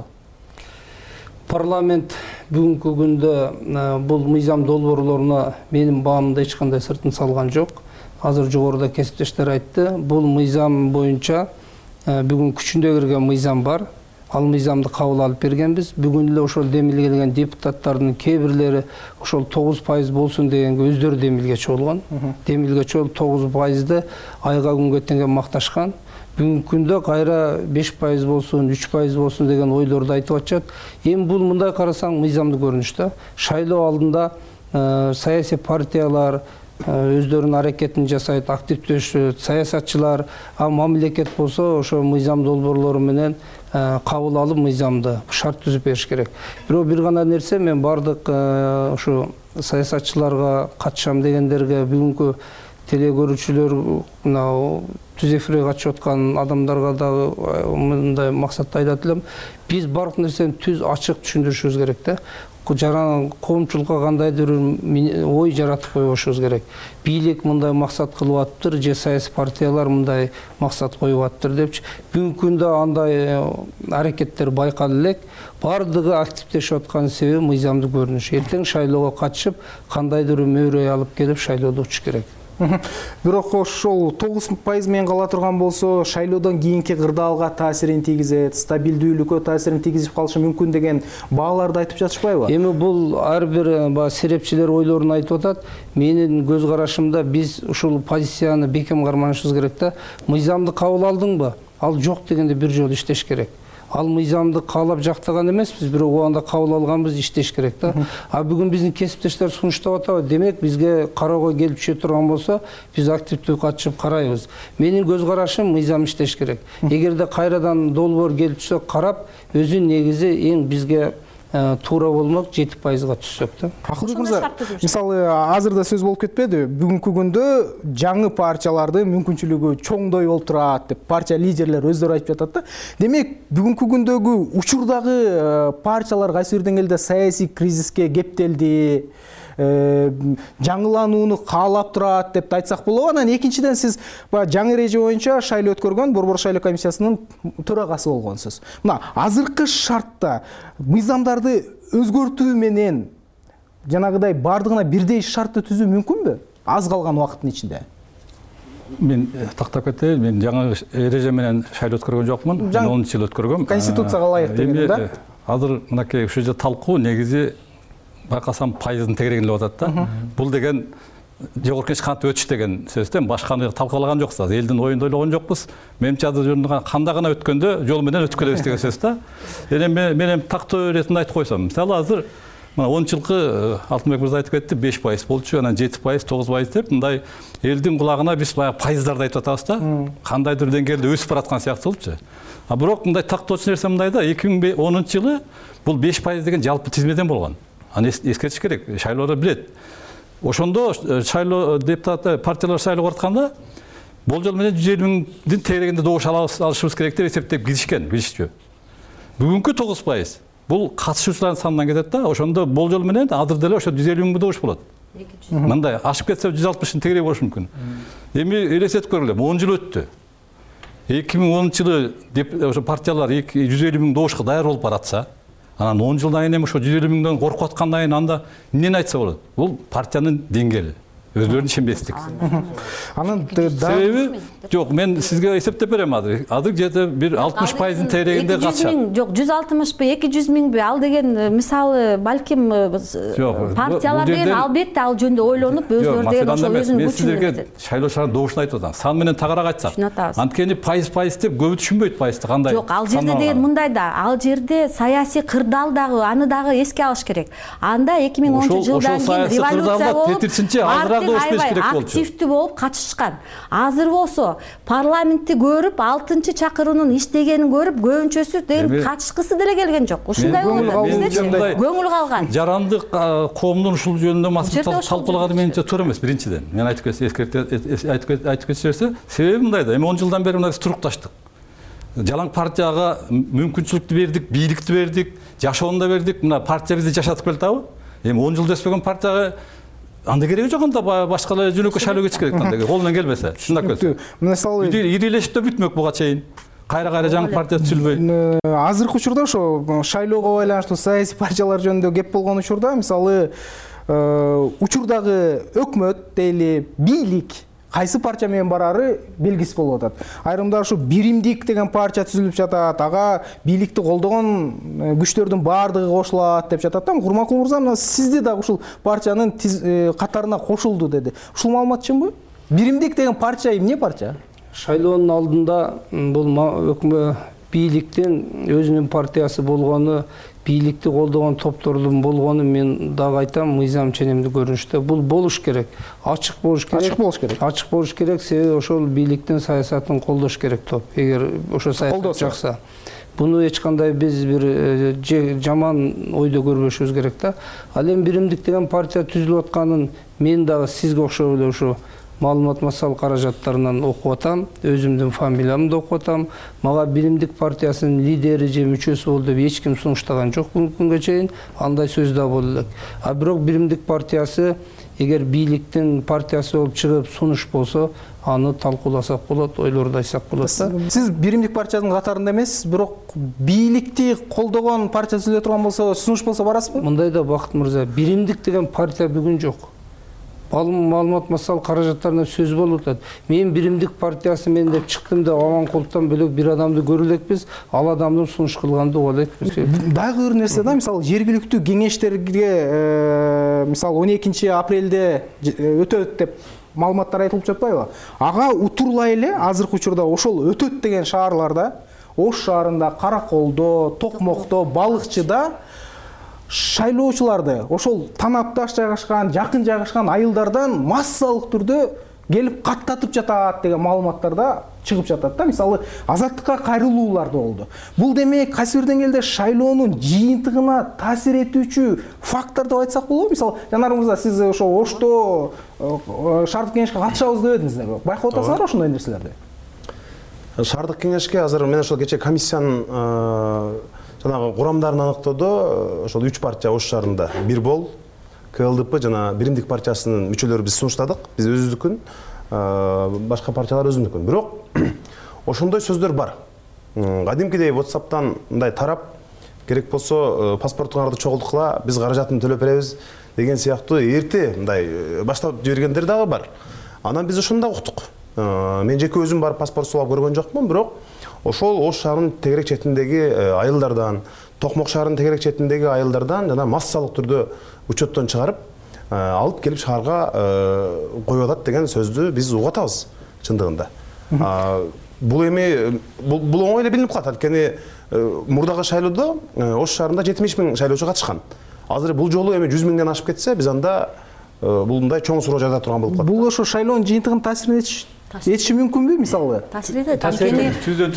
Парламент бүгүнкү күндө бул мыйзам долбоорлоруна менин баамда эч кандай сыртын салган жок. Азыр жогоруда кесиптештер айтты. Бул мыйзам боюнча бүгүн күчүндө кирген мыйзам бар. Ал мыйзамды кабыл алып бергенбиз. Бүгүн эле ошол демилгелеген депутаттардын кээ бирлери ошол тогуз пайыз болсун дегенге өздөрү демилгечи болгон. Демилгечи болуп тогуз пайызды айга күнгө теңге макташкан. Бүгүнкү күндө кайра беш пайыз болсун, үч пайыз болсун деген ойлорду айтып атышат. Эми бул мындай карасаң мыйзамдуу көрүнүш да. Шайлоо алдында саясий партиялар өздөрүнүн аракетин жасайт, активдешет, саясатчылар, а мамлекет болсо ошо мыйзам долбоорлору менен кабыл алып мыйзамды шарт түзүп бериш керек. Бирок бир гана нерсе, мен бардык ошо саясатчыларга катышам дегендерге, бүгүнкү телекөрүүчүлөр, мына түз эфирге катышып аткан адамдарга дагы мындай максатта айтат элем. Биз бардык нерсени түз ачык түшүндүрүшүбүз керек да. Жаран коомчулукка кандайдыр ой жаратып коюшубуз керек. Бийлик мындай максат кылып атыптыр, же саясий партиялар мындай максат коюп атыптыр депчи. Бүгүнкү күндө андай аракеттер байкалып элек. Бардыгы активдешип аткан себеби мыйзамдуу көрүнүш. Эртең шайлоого катышып, кандайдыр мөөрөй алып келип шайлоодо учуш керек. Бирок ошол тогуз пайыз менен кала турган болсо, шайлоодон кийинки кырдаалга таасирин тийгизет, стабилдүүлүккө таасирин тийгизип калышы мүмкүн деген бааларды айтып жатышпайбы? Эми бул ар бир серепчилер ойлорун айтып атат. Менин көз карашымда биз ушул позицияны бекем карманышыбыз керек да. Мыйзамды кабыл алдыңбы? ал жок дегенде бир жолу иштеш керек. Ал мыйзамды каалап жактаган эмеспиз, бирок убагында кабыл алганбыз, иштеш керек да. А бүгүн биздин кесиптештер сунуштап атабы, демек бизге кароого келип түшө турган болсо, биз активдүү катышып карайбыз. Менин көз карашым мыйзам иштеш керек. Эгерде кайрадан долбоор келип түшсө, карап, өзүнүн негизи эң бизге туура болмок жети пайызга түшсөк да. Акылбек мырза, мисалы азыр да сөз болуп кетпеди, бүгүнкү күндө жаңы партиялардын мүмкүнчүлүгү чоңдой болуп турат деп партия лидерлери өздөрү айтып жатат да. Демек, бүгүнкү күндөгү учурдагы партиялар кайсы бир деңгээлде саясий кризиске кептелди, жаңыланууну каалап турат деп айтсак болобу. Анан экинчиден, сиз жаңы эреже боюнча шайлоо өткөргөн Борбор шайлоо комиссиясынын төрагасы болгонсуз. Мына азыркы шартта мыйзамдарды өзгөртүү менен жанагыдай бардыгына бирдей шартты түзүү мүмкүнбү? Аз калган убакыттын ичинде. Мен тактап кетейин, мен жаңы эреже менен шайлоо өткөргөн жокмун. Мен онунчу жыл өткөргөм. Конституцияга ылайык деген да. Азыр мынакей ушул жерде талкуу негизи байкасам пайыздын тегерегинде атат да. Бул деген жогорку кеңеш кантип өтүш деген сөздөн башканы талкалаган жоксуз. Элдин оюн ойлогон жокпуз. Менимче азыр кандай гана өткөндө жол менен өтүп келебиз деген сөз да. Эми мен эми тактоо иретинде айтып койсом, мисалы азыр мына он жылкы Алтынбек мырза айтып кетти, беш пайыз болчу, анан жети пайыз, тогуз пайыз деп мындай элдин кулагына биз баягы пайыздарды айтып атабыз да. Кандайдыр деңгээлде өсүп бараткан сыяктуу болчу. А бирок мындай тактоочу нерсе мындай да, эки миң онунчу жылы бул беш пайыз деген жалпы тизмеден болгон. Аны эскертиш керек, шайлоодо билет. Ошондо шайлоо депутат партиялар шайлоого баратканда болжол менен жүз элүү миңдин тегерегинде добуш алышыбыз керек деп эсептеп киришкен, билишчү. Бүгүнкү тогуз пайыз бул катышуучулардын санынан кетет да. Ошондо болжол менен азыр деле ошо жүз элүү миң добуш болот. Мындай ашып кетсе жүз алтымыштын тегереги болушу мүмкүн. Эми элестетип көргүлө, он жыл өттү. эки миң онунчу жылы ошо партиялар жүз элүү миң добушка даяр болуп баратса, анан он жылдан кийин эми ошо жүз элүү миңден коркуп аткандан кийин анда эмнени айтса болот? Бул партиянын деңгээли, өздөрүнүн ишенбестик. Анан себеби жок, мен сизге эсептеп берем азыр. Азыр где-то бир алтымыш пайыздын тегерегинде катышат. Жок, жүз алтымышпы, эки жүз миңби? Ал деген мисалы балким партиялар деген албетте ал жөнүндө ойлонуп, өздөрү деген ошо өзүнүн күчүн. Мен силерге шайлоочулардын добушун айтып атам. Сан менен тагарак айтсак. Анткени пайыз пайыз деп көбү түшүнбөйт пайызды кандай. Жок, ал жерде деген мындай да, ал жерде саясий кырдаал дагы, аны дагы эске алыш керек. Анда эки миң онунчу жылдан кийин революция болуп, активдүү болуп катышкан. Азыр болсо парламентти көрүп, алтынчы чакыруунун иштегенин көрүп, көбүнчөсү деген катышкысы деле келген жок. Ушундай болду. Көңүл калган. Жарандык коомдун ушул жөнүндө маселе талкуулаганы менимче туура эмес, биринчиден. Мен айтып айтып кетсем, себеби мындай да, эми он жылдан бери мындай турукташтык. Жалаң партияга мүмкүнчүлүктү бердик, бийликти бердик, жашоону да бердик. Мына партия бизди жашатып келатабы? Эми он жыл өспөгөн партияга анда кереги жок, анда башка эле жөнөкөй шайлоо кетиш керек, анда колунан келбесе. Шундап келсе. Мисалы ирилешип да бүтмөк буга чейин. Кайра-кайра жаңы партия түзүлбөй. Азыркы учурда ошо шайлоого байланыштуу саясий партиялар жөнүндө кеп болгон учурда, мисалы учурдагы өкмөт дейли, бийлик кайсы партия менен барары белгисиз болуп атат. Айрымдар ушу биримдик деген партия түзүлүп жатат, ага бийликти колдогон күчтөрдүн баардыгы кошулат деп жатат да. Курманкул мырза, мына сизди дагы ушул партиянын катарына кошулду деди. Ушул маалымат чынбы? Биримдик деген партия эмне партия? Шайлоонун алдында бул өкмөт бийликтин өзүнүн партиясы болгону, бийликти колдогон топтордун болгону мен дагы айтам, мыйзам ченемдүү көрүнүштө бул болуш керек. Ачык болуш керек. Ачык болуш керек. Ачык болуш керек, себеби ошол бийликтин саясатын колдош керек топ. Эгер ошо саясат жакса, буну эч кандай биз бир жаман ойдо көрбөшүбүз керек да. Ал эми биримдик деген партия түзүлүп атканын мен дагы сизге окшоп эле ушу маалымат массал каражаттарынан окуп атам, өзүмдүн фамилиямды окуп атам. Мага биримдик партиясынын лидери же мүчөсү болду деп эч ким сунуштаган жок бүгүнкү күнгө чейин. Андай сөз да боло элек. А бирок биримдик партиясы эгер бийликтин партиясы болуп чыгып сунуш болсо, аны талкууласак болот, ойлорду айтсак болот да. Сиз биримдик партиянын катарында эмессиз, бирок бийликти колдогон партия түзүлө турган болсо, сунуш болсо барасызбы? Мындай да Бакыт мырза, биримдик деген партия бүгүн жок. Маалымат массал каражаттарына сөз болуп атат. Мен биримдик партиясы менен деп чыктым да Аманкуловдон бөлөк бир адамды көрө элекпиз, ал адамдын сунуш кылганды уга элекпиз. Дагы бир нерсе да, мисалы жергиликтүү кеңештерге мисалы он экинчи апрелде өтөт деп маалыматтар айтылып жатпайбы? Ага утурлай эле азыркы учурда ошол өтөт деген шаарларда, Ош шаарында, Караколдо, Токмокто, Балыкчыда шайлоочуларды ошол танапташ жайгашкан, жакын жайгашкан айылдардан массалык түрдө келип каттатып жатат деген маалыматтарда чыгып жатат да. Мисалы, азаттыкка кайрылуулар да болду. Бул демек кайсы бир деңгээлде шайлоонун жыйынтыгына таасир этүүчү фактор деп айтсак болобу? Мисалы, жанарыңызда сиз ошо Ошто шаардык кеңешке катышабыз деп едиңиздер. Байкап атасыңар ошондой нерселерди? Шаардык кеңешке азыр мен ошол кече комиссиянын жанагы курамдарын аныктоодо ошол үч партия Ош шаарында бир бол, КЛДП жана Биримдик партиясынын мүчөлөрү биз сунуштадык. Биз өзүбүздүкүн, башка партиялар өзүнүкүн. Бирок ошондой сөздөр бар. Кадимкидей WhatsApp'тан мындай тарап, керек болсо паспортуңарды чогулткыла, биз каражатын төлөп беребиз деген сыяктуу эрте мындай баштап жибергендер дагы бар. Анан биз ошону да уктук. Мен жеке өзүм барып паспорт сулап көргөн жокмун, бирок ошол Ош шаарынын тегерек четиндеги айылдардан, Токмок шаарынын тегерек четиндеги айылдардан жана массалык түрдө учеттон чыгарып, алып келип шаарга коюп атат деген сөздү биз угуп атабыз чындыгында. Бул эми бул оңой эле билинип калат, анткени мурдагы шайлоодо Ош шаарында жетимиш миң шайлоочу катышкан. Азыр бул жолу эми жүз миңден ашып кетсе, биз анда бул мындай чоң суроо жайда турган болуп калат. Бул ошо шайлоонун жыйынтыгын таасир этиши мүмкүнбү, мисалы? Таасир этет. Түздөн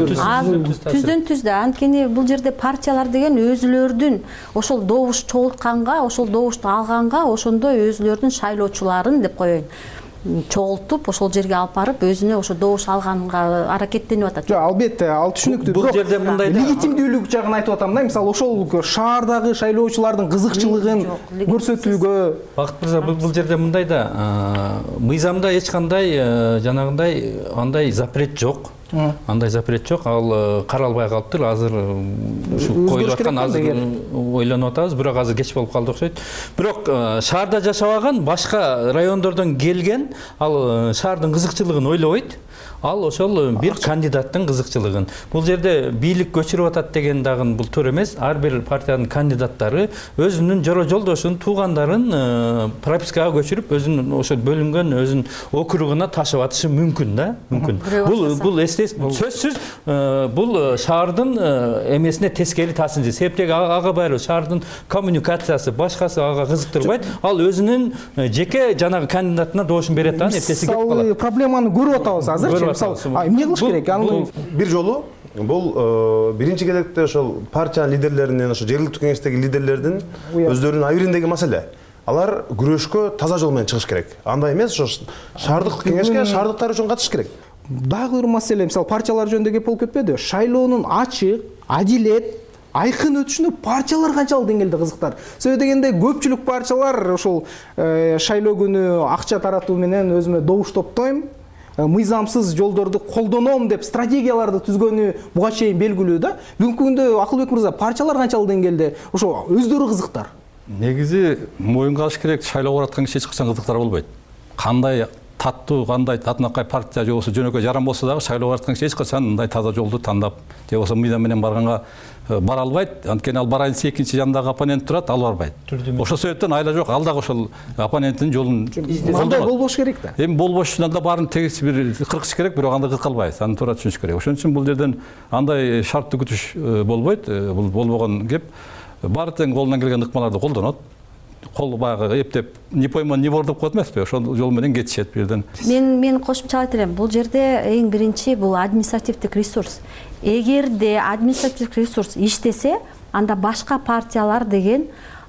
түз да. Анткени бул жерде партиялар деген өзүлөрдүн ошол добуш чогултканга, ошол добушту алганга, ошондой өзүлөрдүн шайлоочуларын деп коеюн, чогултуп ошол жерге алып барып өзүнө ошо добуш алганга аракеттенип атат. Жок, албетте, ал түшүнүктүү. Бул жерде мындай легитимдүүлүк жагын айтып атам да. Мисалы, ошол шаардагы шайлоочулардын кызыкчылыгын көрсөтүүгө. Бакыт мырза, бул жерде мындай да, мыйзамда эч кандай жанагындай андай запрет жок. Андай запрет жок, ал каралбай калыптыр. Азыр ушу коюлуп аткан, азыр ойлонуп атабыз, бирок азыр кеч болуп калды окшойт. Бирок шаарда жашабаган, башка райондордон келген, ал шаардын кызыкчылыгын ойлобойт. Ал ошол бир кандидаттын кызыкчылыгын. Бул жерде бийлик көчүрүп атат деген дагы бул туура эмес. Ар бир партиянын кандидаттары өзүнүн жора жолдошун, туугандарын пропискага көчүрүп, өзүнүн ошо бөлүнгөн өзүнүн округуна ташып атышы мүмкүн да, мүмкүн. Бул бул сөзсүз бул шаардын эмесине тескери таасир. Себептеги ага баары шаардын коммуникациясы, башкасы ага кызыктырбайт. Ал өзүнүн жеке жанагы кандидатына добушун берет да, эптеси кетип калат. Проблеманы көрүп атабыз азыр. Эмне кылыш керек? Бир жолу бул биринчи кезекте ошол партия лидерлеринин, ошо жергиликтүү кеңештеги лидерлердин өздөрүнүн абийириндеги маселе. Алар күрөшкө таза жол менен чыгыш керек. Андай эмес, ошо шаардык кеңешке шаардыктар үчүн катышыш керек. Дагы бир маселе, мисалы, партиялар жөнүндө кеп болуп кетпеди? Шайлоонун ачык, адилет, айкын өтүшүнө партиялар канчалык деңгээлде кызыктар? Себеби дегенде көпчүлүк партиялар ошол шайлоо күнү акча таратуу менен өзүмө добуш топтойм, мыйзамсыз жолдорду колдоном деп стратегияларды түзгөнү буга чейин белгилүү да. Бүгүнкү күндө Акылбек мырза, партиялар канчалык деңгээлде ошо өздөрү кызыктар? Негизи моюнга алыш керек, шайлоо бараткан киши эч качан кызыктар болбойт. Кандай таттуу, кандай татынакай партия же болсо жөнөкөй жаран болсо дагы шайлоо бараткан киши эч качан мындай таза жолду тандап же болсо мыйзам менен барганга бара албайт. Анткени ал барайын десе экинчи жандагы оппонент турат, ал барбайт. Ошол себептен айла жок, ал дагы ошол оппоненттин жолун Андай болбош керек да. Эми болбошунан да баарын тегиз бир кыркыш керек, бирок анда кыркы албайбыз. Аны туура түшүнүш керек. Ошон үчүн бул жерден андай шартты күтүш болбойт. Бул болбогон кеп. Баары тең колунан келген ыкмаларды колдонот. Кол баягы эптеп не пойман не вор деп коет эмеспи? Ошол жол менен кетишет бул жерден. Мен мен кошумча айтып берем. Бул жерде эң биринчи бул административдик ресурс. Эгерде административдик ресурс иштесе, анда башка партиялар деген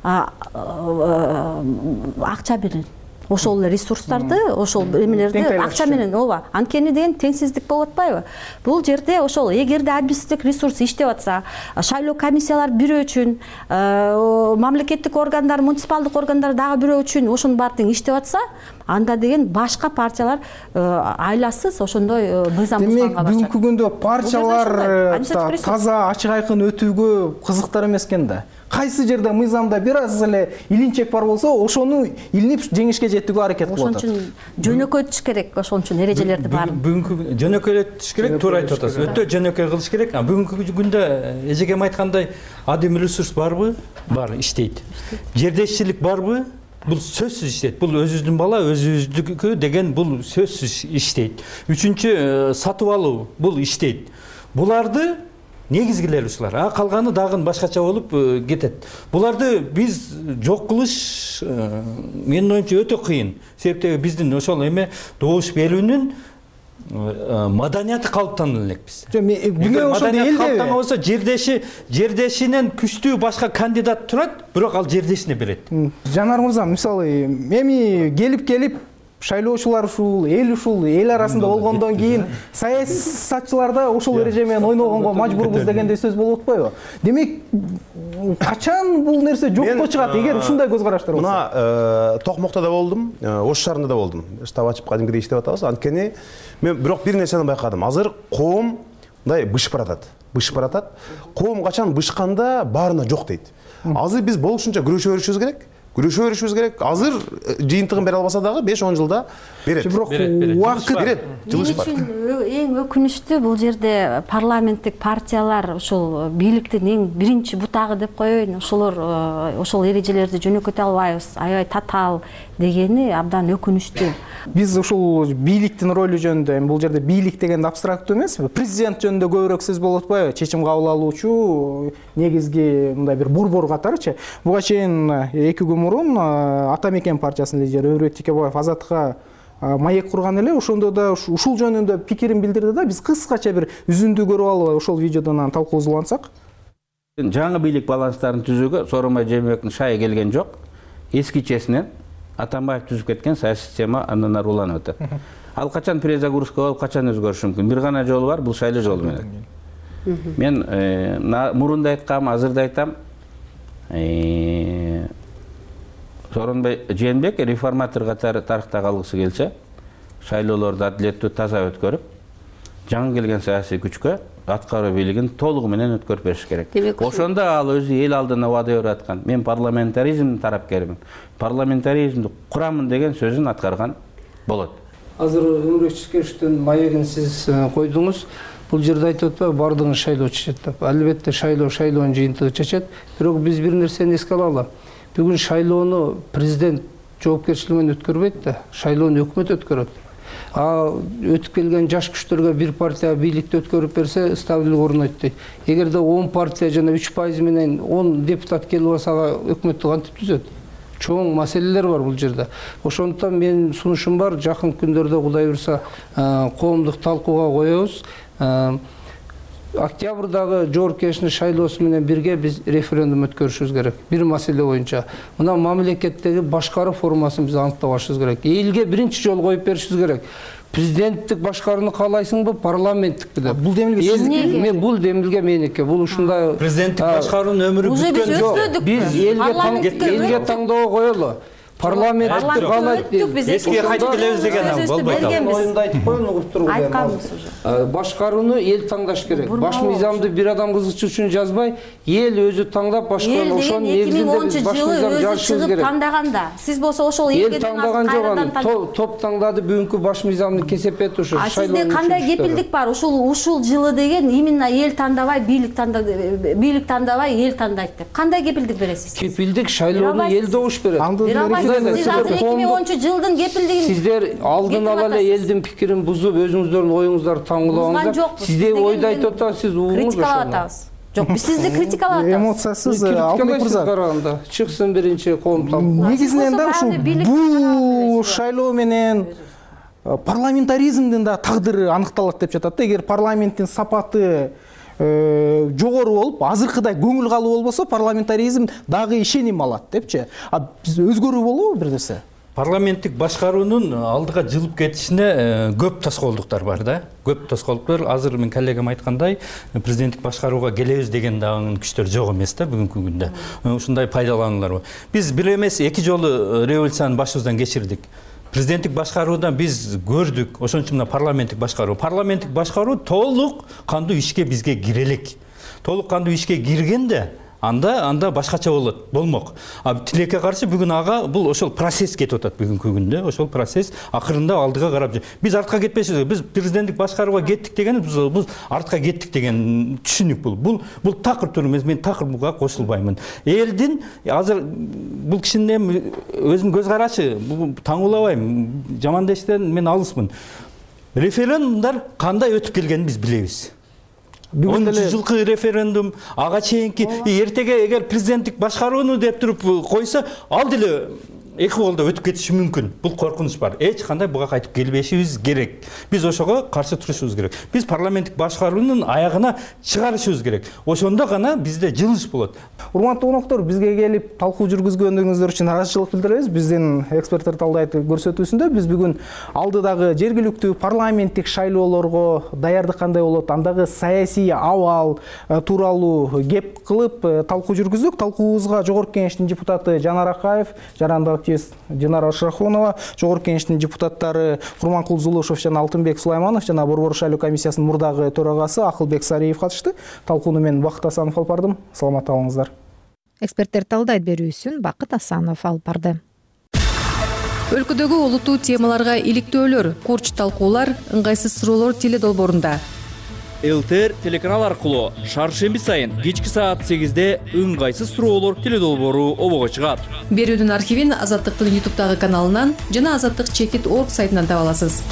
акча берет. Ошол ресурстарды, ошол эмелерди акча менен, ооба, анткени деген теңсиздик болуп атпайбы? Бул жерде ошол эгерде административдик ресурс иштеп атса, шайлоо комиссиялар бирөө үчүн, мамлекеттик органдар, муниципалдык органдар дагы бирөө үчүн ошонун баары тең иштеп атса, анда деген башка партиялар айласыз ошондой мыйзам бузганга барышат. Демек, бүгүнкү күндө партиялар таза, ачык айкын өтүүгө кызыктар эмес экен да. Кайсы жерде мыйзамда бир аз эле илинчек бар болсо, ошону илинип жеңишке жетүүгө аракет кылып атат. Ошон үчүн жөнөкөйтүш керек, ошон үчүн эрежелерди баарын. Бүгүнкү жөнөкөйтүш керек, туура айтып атасыз. Өтө жөнөкөй кылыш керек. Бүгүнкү күндө эжегем айткандай адим ресурс барбы? Бар, иштейт. Жердешчилик барбы? бул сөзсүз иштейт. Бул өзүбүздүн бала өзүбүздүкү деген бул сөзсүз иштейт. Үчүнчү сатып алуу бул иштейт. Буларды негизгилери ушулар. А калганы дагы башкача болуп кетет. Буларды биз жок кылыш менин оюмча өтө кыйын. Себептеги биздин ошол эме добуш берүүнүн маданияты калыптана элекпиз. Маданият калыптана болсо жердеши жердешинен күчтүү башка кандидат турат, бирок ал жердешине берет. Жанар мырза, мисалы эми келип келип шайлоочулар ушул, эл ушул, эл арасында болгондон кийин саясатчылар да ушул эреже менен ойногонго мажбурбуз дегендей сөз болуп атпайбы? Демек, качан бул нерсе жокко чыгат, эгер ушундай көз караштар болсо? Мына Токмокто да болдум, Ош шаарында да болдум. Штаб ачып кадимкидей иштеп атабыз. Анткени мен бирок бир нерсени байкадым. Азыр коом мындай бышып баратат. Бышып баратат. Коом качан бышканда баарына жок дейт. Азыр биз болушунча күрөшө беришибиз керек. Күрөшө беришибиз керек. Азыр жыйынтыгын бере албаса дагы беш он жылда берет. Бирок убакыт берет. Жылыш бар. Эң өкүнүчтүү бул жерде парламенттик партиялар ушул бийликтин эң биринчи бутагы деп коеюн. Ошолор ошол эрежелерди жөнөкөтө албайбыз, аябай татаал дегени абдан өкүнүчтүү. Биз ушул бийликтин ролу жөнүндө, бул жерде бийлик деген абстрактуу эмеспи? Президент жөнүндө көбүрөөк сөз болуп атпайбы? Чечим кабыл алуучу, негизги мындай бир борбор катарычы. Буга чейин эки күн мурун Ата Мекен партиясынын лидери Өрөт Текебаев Азаттыкка маек курган эле, ошондо да ушул жөнүндө пикирин билдирди да. Биз кыскача бир үзүндү көрүп алып ошол видеодон талкуулуулансак. Жаңы бийлик баланстарын түзүүгө Сооронбай Жээнбековдун шайы келген жок. Эскичесинен Атамбаев түзүп кеткен саясий система андан ары уланып атат. Ал качан перезагрузка болуп, качан өзгөрүшү мүмкүн? Бир гана жолу бар, бул шайлоо жолу менен. Мен мурун да айткам, азыр да айтам. Сооронбай Жээнбеков реформатор катары тарыхта калгысы келсе, шайлоолорду адилеттүү, таза өткөрүп, жаңы келген саясий күчкө аткаруу бийлигин толугу менен өткөрүп бериш керек. Ошондо ал өзү эл алдына убада берип аткан. Мен парламентаризмдин тарапкермин. Парламентаризмди курамын деген сөзүн аткарган болот. Азыр Өмүрбек Чечкеевичтин маегин сиз койдуңуз. Бул жерде айтып атпайбы, бардыгын шайлоо чечет деп. Албетте шайлоо шайлоонун жыйынтыгы чечет. Бирок биз бир нерсени эске алалы. Бүгүн шайлоону президент жоопкерчилигинен өткөрбөйт да, шайлоону өкмөт өткөрөт. А өтүп келген жаш күчтөргө бир партия бийликти өткөрүп берсе, стабилдик орнойт дейт. Эгерде он партия жана үч пайыз менен он депутат келип алса, өкмөттү кантип түзөт? Чоң маселелер бар бул жерде. Ошондуктан менин сунушум бар, жакын күндөрдө Кудай буйрса коомдук талкууга коебуз. Октябрдагы жоопкерчиликтин шайлоосу менен бирге биз референдум өткөрүшүбүз керек. Бир маселе боюнча. Мына мамлекеттеги башкаруу формасын биз аныктап алышыбыз керек. Элге биринчи жолу коюп беришибиз керек. Президенттик башкарууну каалайсыңбы, парламенттикпи деп. Бул демилге сиздики? Мен бул демилге меники. Бул ушундай президенттик башкаруунун өмүрү бүткөн жок. Биз элге таңдоого коелу. Парламенттик каалайт. Эске кайтып келебиз деген ал болбойт. Оюмду айтып коеюн, угуп туруңуз. Айтканбыз уже. Башкарууну эл таңдаш керек. Баш мыйзамды бир адам кызыкчы үчүн жазбай, эл өзү таңдап башкарууну ошонун негизинде биз баш мыйзам жазышыбыз керек. Тандаганда, сиз болсо ошол элге таңдаган жок, топ таңдады, бүгүнкү баш мыйзамды кесип берди ошо. А сизде кандай кепилдик бар? Ушул ушул жылы деген именно эл тандабай, бийлик тандабай, бийлик тандабай, эл тандайт деп. Кандай кепилдик бересиз? Кепилдик шайлоону эл добуш берет. Сиз азыр эки миң онунчу жылдын кепилдигин сиздер алдын ала эле элдин пикирин бузуп, өзүңүздөрдүн оюңуздарды таңгылабаңыздар. Сизде ойду айтып атабыз, сиз угуңуз ошону. Жок, биз сизди критикалап атабыз. Эмоциясыз Алтынбек мырза караганда чыксын биринчи коом талкуу. Негизинен да ушул бул шайлоо менен парламентаризмдин да тагдыры аныкталат деп жатат да. Эгер парламенттин сапаты жогору болуп, азыркыдай көңүл калуу болбосо, парламентаризм дагы ишеним алат депчи. А биз өзгөрүү болобу бир нерсе? Парламенттик башкаруунун алдыга жылып кетишине көп тоскоолдуктар бар да. Көп тоскоолдуктар. Азыр мен коллегам айткандай, президенттик башкарууга келебиз деген дагы күчтөр жок эмес да бүгүнкү күндө. Ушундай пайдалануулар бар. Биз бир эмес эки жолу революцияны башыбыздан кечирдик. Президенттик башкаруудан биз көрдүк. Ошон үчүн парламенттик башкаруу. Парламенттик башкаруу толук кандуу ишке бизге кире элек. Толук кандуу ишке киргенде, анда анда башкача болот, болмок. А тилекке каршы бүгүн ага бул ошол процесс кетип атат бүгүнкү күндө. Ошол процесс акырында алдыга карап жүр. Биз артка кетпешиз. Биз президенттик башкарууга кеттик дегенибиз биз артка кеттик деген түшүнүк бул. Бул бул такыр тур эмес. Мен такыр буга кошулбаймын. Элдин азыр бул кишинин өзүнүн көз карашы, таңуулабайм. Жаман дештен мен алысмын. Референдумдар кандай өтүп келгенин биз билебиз. онунчу жылкы референдум, ага чейинки эртеге эгер президенттик башкарууну деп туруп койсо, ал деле эки колдо өтүп кетиши мүмкүн. Бул коркунуч бар. Эч кандай буга кайтып келбешибиз керек. Биз ошого каршы турушубуз керек. Биз парламенттик башкаруунун аягына чыгарышыбыз керек. Ошондо гана бизде жылыш болот. Урматтуу коноктор, бизге келип талкуу жүргүзгөндүгүңүздөр үчүн ыраазычылык билдиребиз. Биздин эксперттер талдайт көрсөтүүсүндө биз бүгүн алдыдагы жергиликтүү парламенттик шайлоолорго даярдык кандай болот, андагы саясий абал тууралуу кеп кылып талкуу жүргүздүк. Талкуубузга Жогорку Кеңештин депутаты Жанар Акаев, Жарандык Динара Шрахунова, Жогорку Кеңештин депутаттары Курманкул Зулушев жана Алтынбек Сулайманов жана Борбор шайлоо комиссиясынын мурдагы төрагасы Акылбек Сариев катышты. Талкууну мен Бакыт Асанов алып бардым. Саламат калыңыздар. Эксперттер талдайт берүүсүн Бакыт Асанов алып барды. Өлкөдөгү олуттуу темаларга иликтөөлөр, курч талкуулар, ыңгайсыз суроолор теле долбоорунда. ЛТР телеканал аркылуу шаршемби сайын кечки саат сегизде ыңгайсыз суроолор теле долбоору обого чыгат. Берүүдүн архивин Азаттыктын ютубтагы каналынан жана азаттык чекит точка орг сайтынан таба аласыз.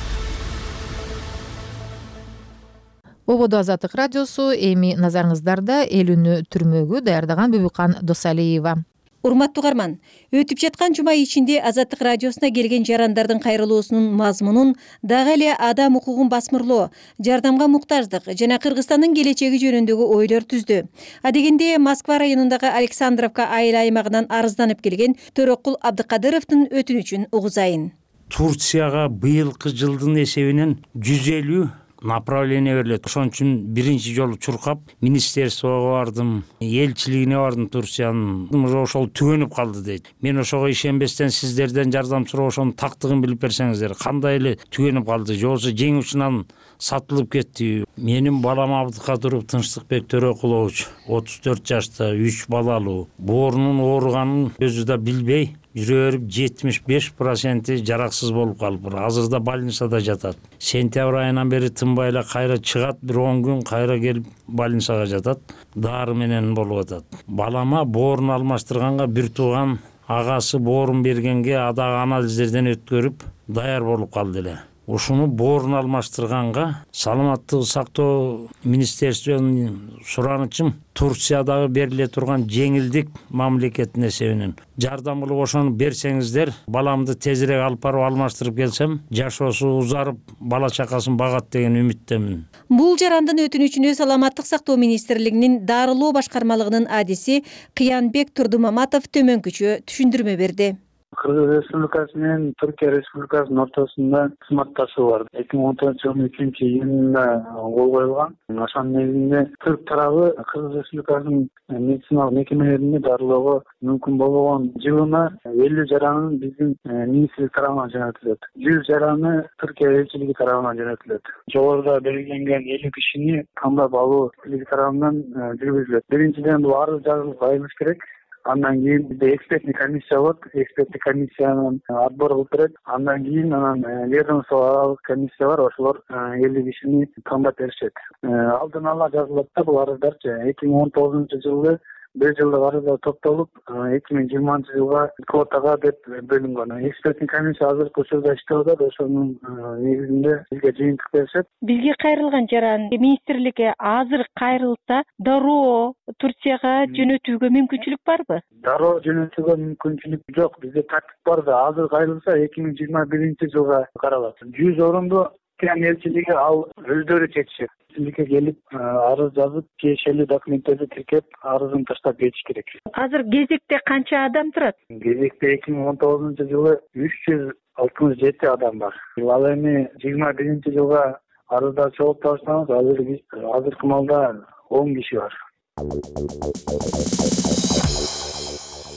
Ободо Азаттык радиосу, эми назарыңыздарда эл үнү түрмөгү даярдаган Бүбүкан Досалиева. Урматтуу угарман, өтүп жаткан жума ичинде Азаттык радиосуна келген жарандардын кайрылуусунун мазмунун дагы эле адам укугун басмырлоо, жардамга муктаждык жана Кыргызстандын келечеги жөнүндөгү ойлор түздү. Адегенде Москва районундагы Александровка айыл аймагынан арызданып келген Төрөкул Абдыкадыровдун өтүнүчүн угузайын. Турцияга быйылкы жылдын эсебинен жүз элүү направление берилет. Ошон үчүн биринчи жолу чуркап министерствого бардым, элчилигине бардым Турциянын. Ошол түгөнүп калды дейт. Мен ошого ишенбестен сиздерден жардам сурап ошонун тактыгын билип берсеңиздер, кандай эле түгөнүп калды, же болбосо жең учунан сатылып кетти. Менин балам Абдыкадыров Тынчтыкбек Төрөкулович, отуз төрт жашта, үч балалуу. Боорунун ооруганын өзү да билбей жүрө берип жетимиш беш проценти жараксыз болуп калып, азырда больницада жатат. Сентябрь айынан бери тынбай эле кайра чыгат, бир он күн кайра келип больницага жатат, дары менен болуп атат. Балама боорун алмаштырганга бир тууган агасы боорун бергенге адагы анализдерден өткөрүп даяр болуп калды эле. Ушуну боорун алмаштырганга саламаттык сактоо министерствонун суранычым Турциядагы бериле турган жеңилдик мамлекеттин эсебинен жардам кылып ошону берсеңиздер, баламды тезирээк алып барып алмаштырып келсем, жашоосу узарып, бала чакасын багат деген үмүттөмүн. Бул жарандын өтүнүчүнө саламаттык сактоо министрлигинин дарылоо башкармалыгынын адиси Кыянбек Турдумаматов төмөнкүчө түшүндүрмө берди. Кыргыз Республикасы менен Түркия Республикасынын ортосунда кызматташуу бар. эки миң он төртүнчү жылдын үчүнчү июнунда кол коюлган. Ошонун негизинде Түрк тарабы Кыргыз Республикасынын медициналык мекемелерине дарылоого мүмкүн болбогон жылына элүү жаранын биздин министрлик тарабынан жөнөтүлөт. жүз жараны Түркия элчилиги тарабынан жөнөтүлөт. Жогоруда белгиленген элүү кишини камдап алуу тарабынан жүргүзүлөт. Биринчиден бул арыз жазылып коюлуш керек. Андан кийин бизде экспертный комиссия болот. Эксперттик комиссиянын отбор кылып берет. Андан кийин анан ведомстволук комиссия бар. Ошолор элүү кишини тандап беришет. Алдын ала жазылат да бул арыздарчы. эки миң он тогузунчу жылы бир жылдык арыздар топтолуп, эки миң жыйырманчы жылга квотага деп бөлүнгөн. Экспертный комиссия азыркы учурда иштеп атат. Ошонун негизинде бизге жыйынтык беришет. Бизге кайрылган жаран министрликке азыр кайрылса, дароо Турцияга жөнөтүүгө мүмкүнчүлүк барбы? Дароо жөнөтүүгө мүмкүнчүлүк жок. Бизде тартип бар да, азыр кайрылса эки миң жыйырма биринчи жылга каралат. жүз орунду элчилиги ал өздөрү чечишет. Элчиликке келип арыз жазып, тиешелүү документтерди тиркеп, арызын таштап кетиш керек. Азыр кезекте канча адам турат? Кезекте эки миң он тогузунчу жылы үч жүз алтымыш жети адам бар. Ал эми жыйырма биринчи жылга арыздар чогулуп таштаңыз, азыр азыркы маалда он киши бар.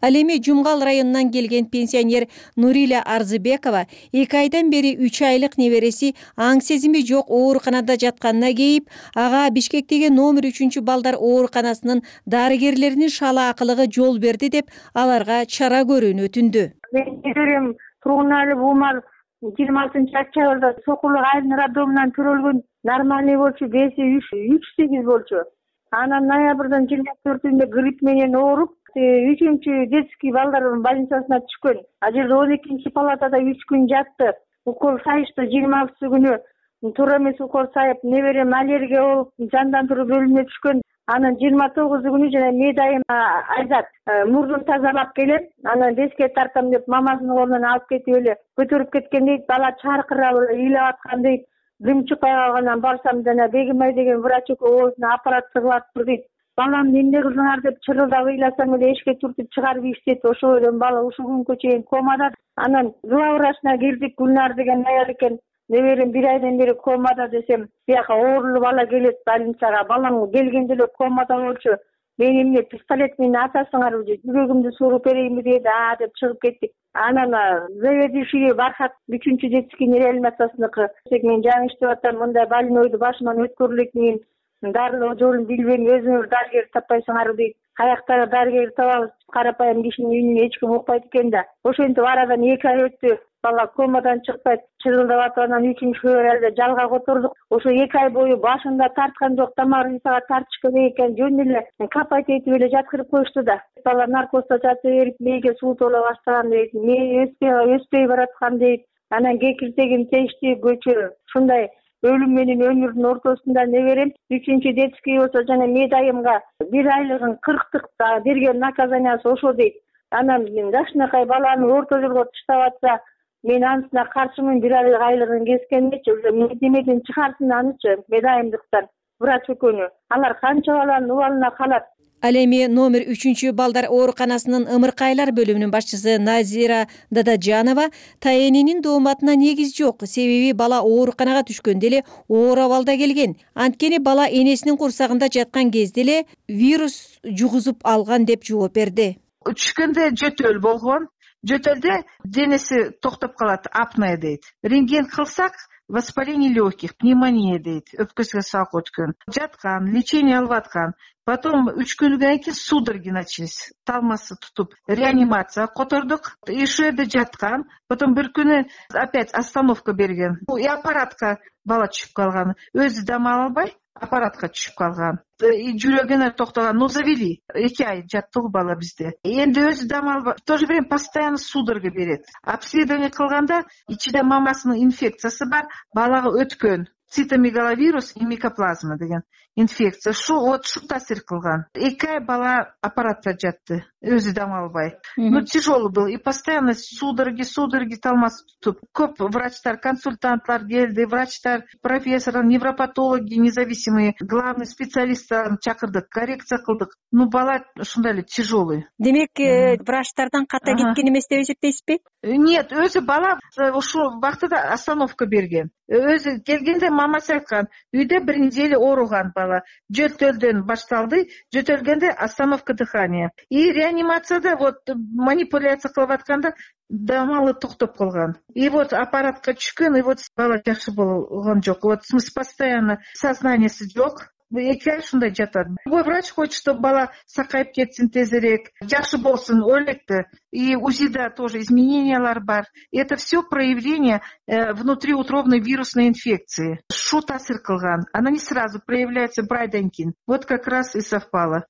Ал эми Жумгал районунан келген пенсионер Нуриля Арзыбекова эки айдан бери үч айлык небереси аң сезими жок ооруканада жатканына кейип, ага Бишкектеги номер үчүнчү балдар ооруканасынын дарыгерлеринин шала акылыгы жол берди деп аларга чара көрүүнү өтүндү. Мен неберем Тургунали Бумар жыйырма алтынчы октябрда Сокулук айылдын роддомунан төрөлгөн, нормальный болчу, веси үч сегиз болчу. Анан ноябрдын жыйырма төртүндө грипп менен ооруп, үчүнчү детский балдар больницасына түшкөн. А жерде он экинчи палатада үч күн жатты. Укол сайышты жыйырма алтысы күнү туура эмес укол сайып, неберем аллергия болуп, жандандыруу бөлүмүнө түшкөн. Анан жыйырма тогузу күнү жана медайым Айзат мурдун тазалап келем. Анан беске тартам деп мамасынын колунан алып кетип эле көтөрүп кеткен дейт. Бала чаркырап ыйлап аткан дейт. Дым чыкпай калгандан барсам жана Бегимай деген врач оозуна аппарат тыгылаттыр дейт. Балам эмне кылдыңар деп чырылдап ыйласаң эле эшикке түртүп чыгарып иштет. Ошол эле бала ушул күнгө чейин комада. Анан главврачына кирдик, Гүлнар деген аял экен. Неберем бир айдан бери комада десем, бияка оорулуу бала келет больницага. Балам келгенде эле комада болчу. Мен эмне пистолет менен атасыңарбы, жүрөгүмдү сууруп берейинби деди, а деп чыгып кеттик. Анан заведующий Бархат үчүнчү детский реанимациясыныкы. Мен жаңы иштеп атам, мындай больнойду башыман өткөрүлөт менен дарылоо жолун билбейм, өзүңөр дарыгер таппайсыңарбы дейт. Каяктагы дарыгер табабыз, карапайым кишинин үйүнөн эч ким укпайт экен да. Ошентип арадан эки ай өттү. Бала комадан чыкпайт, чырылдап атып, анан үчүнчү февралда жалга котордук. Ошо эки ай бою башында тарткан жок, тамагын исага тартышкы экен, жөн эле капайт этип эле жаткырып коюшту да. Бала наркозда жата берип, мээге суу тола баштаган дейт, мээ өспөй өспөй бараткан дейт. Анан кекиртегим тешти, көчө. Ушундай өлүм менен өмүрдүн ортосунда неберем үчүнчү детский болсо жана медайымга бир айлыгын кырктык берген наказаниясы ошо дейт. Анан жашынакай баланы орто жолго таштап атса, мен анысына каршымын, бир айлык айлыгын кескенмечи, уже медемеден чыгарсын анычы, медайымдыктан врач экөнү. Алар канча баланын убалына калат. Ал эми номер үчүнчү балдар ооруканасынын ымыркайлар бөлүмүнүн башчысы Назира Дададжанова таенинин дооматына негиз жок, себеби бала ооруканага түшкөндө эле оор абалда келген. Анткени бала энесинин курсагында жаткан кезде эле вирус жугузуп алган деп жооп берди. Түшкөндө жөтөл болгон. Жөтөлдө денеси токтоп калат, апноэ дейт. Рентген кылсак, воспаление легких, пневмония дейт, өпкөсүгө сак өткөн. Жаткан, лечение алып аткан. Потом үч күндөн кийин судороги начались, талмасы тутуп, реанимация котордук. И ошол жерде жаткан. Потом бир күнү опять остановка берген. И аппаратка бала түшүп калган. Өзү дам ала албай, аппаратка түшүп калган. И жүрөгүнө токтогон. Ну завели. эки ай жаттыгы бала бизде. Энди өзү дам албай, в то же время постоянно судорога берет. Обследование кылганда ичиде мамасынын инфекциясы бар, балага өткөн. Цитомегаловирус и микоплазма деген инфекция. Шу вот шу таасир кылган. эки ай бала аппаратта жатты, өзү дам албай. Ну тяжелый был. И постоянно судороги, судороги, талмасы тутуп. Көп врачтар, консультантлар келди, врачтар, профессор, невропатологи, независимые, главный специалисттарын чакырдык, коррекция кылдык. Ну бала ушундай эле тяжелый. Демек, врачтардан ката кеткен эмес деп эсептейсизби? Нет, өзү бала ушул вактыда остановка берген. Өзү келгенде мамасы айткан, үйдө бир неделя ооруган бала. Жөтөлдөн башталды, жөтөлгөндө остановка дыхания. И реанимацияда вот манипуляция кылып атканда дамалы токтоп калган. И вот аппаратка түшкөн, и вот бала жакшы болгон жок. Вот смысл постоянно сознаниясы жок. эки ай ушундай жатат. Любой врач хочет, чтобы бала сакайып кетсин тезирээк, жакшы болсун, өлөктү. И УЗИда тоже изменениялар бар. Это все проявление э, внутриутробной вирусной инфекции. Шу таасир кылган. Она не сразу проявляется бир айдан кийин. Вот как раз и совпало.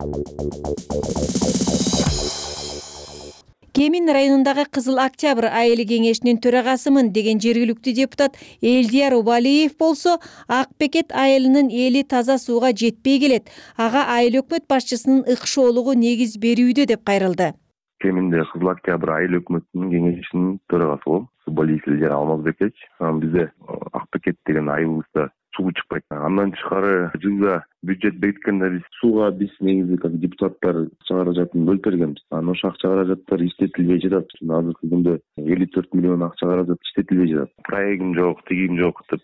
Кемин районундагы Кызыл Октябрь айыл кеңешинин төрагасымын деген жергиликтүү депутат Элдияр Убалиев болсо, Акбекет айылынын эли таза сууга жетпей келет. Ага айыл өкмөт башчысынын ыкшоолугу негиз берүүдө деп кайрылды. Кеминде Кызыл Октябрь айыл өкмөтүнүн кеңешинин төрагасы болом. Убалиев Элдияр Алмазбекович. Бизде Акбекет деген айылыбызда суу чыкпайт. Андан тышкары жылда бюджет бекиткенде биз сууга биз негизи как депутаттар акча каражатын бөлүп бергенбиз. Анан ошол акча каражаттар иштетилбей жатат. Азыркы күндө элүү төрт миллион акча каражат иштетилбей жатат. Проектим жок, тигим жок депчи.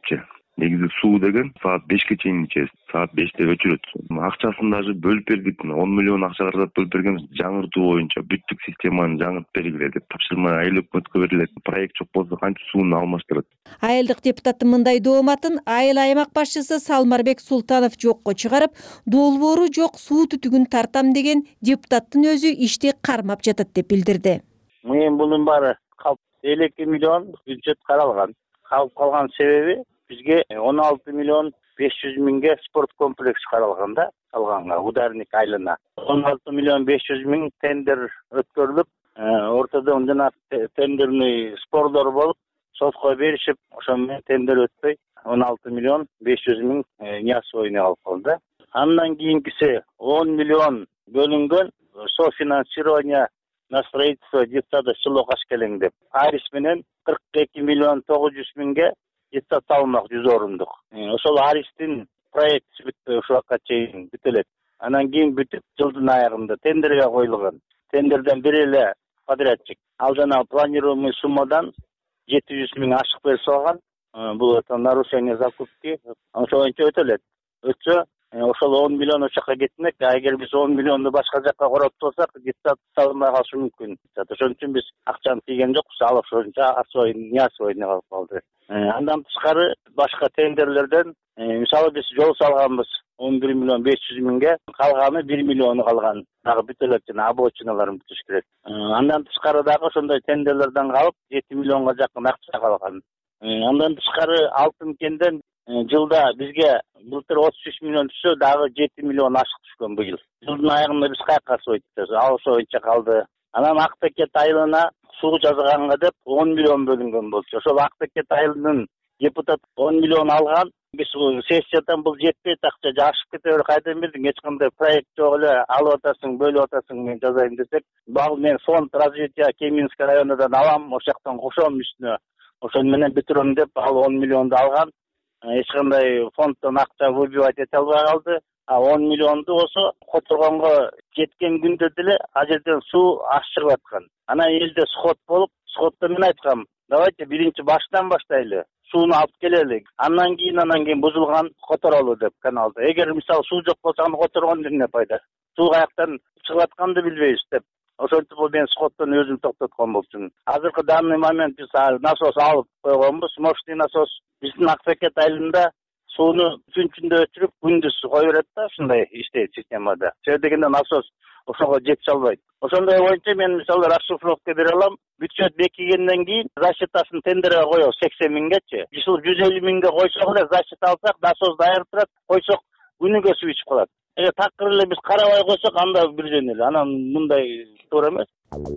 негизи суу деген саат бешке чейин ичебиз, саат беште өчүрөт. Акчасын даже бөлүп бердик, он миллион акча каражат бөлүп бергенбиз, жаңыртуу боюнча бүттүк системаны жаңыртып бергиле деп тапшырма айыл өкмөткө берилет. Проект жок болсо кантип сууну алмаштырат? Айылдык депутаттын мындай дооматын айыл аймак башчысы Салмарбек Султанов жокко чыгарып, долбоору жок суу түтүгүн тартам деген депутаттын өзү ишти кармап жатат деп билдирди. Мен бунун баары калп элүү эки миллион бюджет каралган. Калып калган себеби бизге он алты миллион беш жүз миңге спорт комплекси каралган да, калганга ударник айылына. он алты миллион беш жүз миң тендер өткөрүлүп, ортодон жана тендерный спорлор болуп, сотко беришип, ошо менен тендер өтпөй он алты миллион беш жүз миң нияз ойуна калып калды. Андан кийинкиси он миллион бөлүнгөн софинансирование на строительство детсада село Кашкелең деп. Арис менен кырк эки миллион тогуз жүз миңге детсад салмак жүз орундук. Ошол Аристин проекти бүтпөй ушул вакытка чейин бүтөлөт. Анан кийин бүтүп жылдын аягында тендерге коюлган. Тендерден бир эле подрядчик. Ал жана планируемый суммадан жети жүз миң ашык берип салган. Бул это нарушение закупки. Ошол боюнча өтөлөт. Өтсө ошол он миллион ошол жака кетмек. Эгер биз он миллионду башка жака коротуп алсак, детсад салынбай калышы мүмкүн. Ошон үчүн биз акчаны тийген жокпуз. Ал ошончо ас ойун, нияз ойуна калып калды. Андан тышкары башка тендерлерден, мисалы биз жол салганбыз он бир миллион беш жүз миңге, калганы бир миллиону калган. Дагы бүтөлөт жана обочиналарын бүтүш керек. Андан тышкары дагы ошондой тендерлерден калып жети миллионго жакын акча калган. Андан тышкары алтын кенден жылда бизге былтыр отуз үч миллион түшсө, дагы жети миллион ашык түшкөн быйыл. Жылдын аягында биз каяка сойдук, ал ошо боюнча калды. Анан Акбекет айылына суу жазганга деп он миллион бөлүнгөн болчу. Ошол Акбекет айылынын депутат он миллион алган. Биз сессиядан бул жетпейт, акча жашып кете бер, кайдан билдиң, эч кандай проект жок эле, алып атасың, бөлүп атасың, мен жазайын десек, бал мен фонд развития Кеминский районунан алам, ошол жактан кошом үстүнө. Ошол менен бүтүрөм деп ал он миллионду алган. Эч кандай фонддон акча выбивать эте албай калды. А он миллионду болсо которгонго жеткен күндө деле ал жерден суу ашчырып аткан. Анан элде сход болуп, сходдо мен айткам, давайте биринчи баштан баштайлы, сууну алып келели. Андан кийин анан кийин бузулган которолу деп каналды. Эгер мисалы суу жок болсо аны которгондун эмне пайда? Суу каяктан чыгып атканды билбейбиз деп. Ошентип мен сходдон өзүм токтоткон болчумун. Азыркы данный момент биз насос алып койгонбуз, мощный насос. Биздин Акбекет айылында сууну түнчүндө өчүрүп, күндүз кое берет да, ушундай иштейт системада. Себеби дегенде насос ошого жетише албайт. Ошондой боюнча мен мисалы расшифровка бере алам. Бюджет бекигенден кийин защитасын тендерге коебуз сексен миңгечи. Жыл жүз элүү миңге койсок эле защита алсак, насос даяр турат, койсок күнүгө суу ичип калат. Эгер такыр эле биз карабай койсок, анда бирден эле. Анан мындай туура эмес.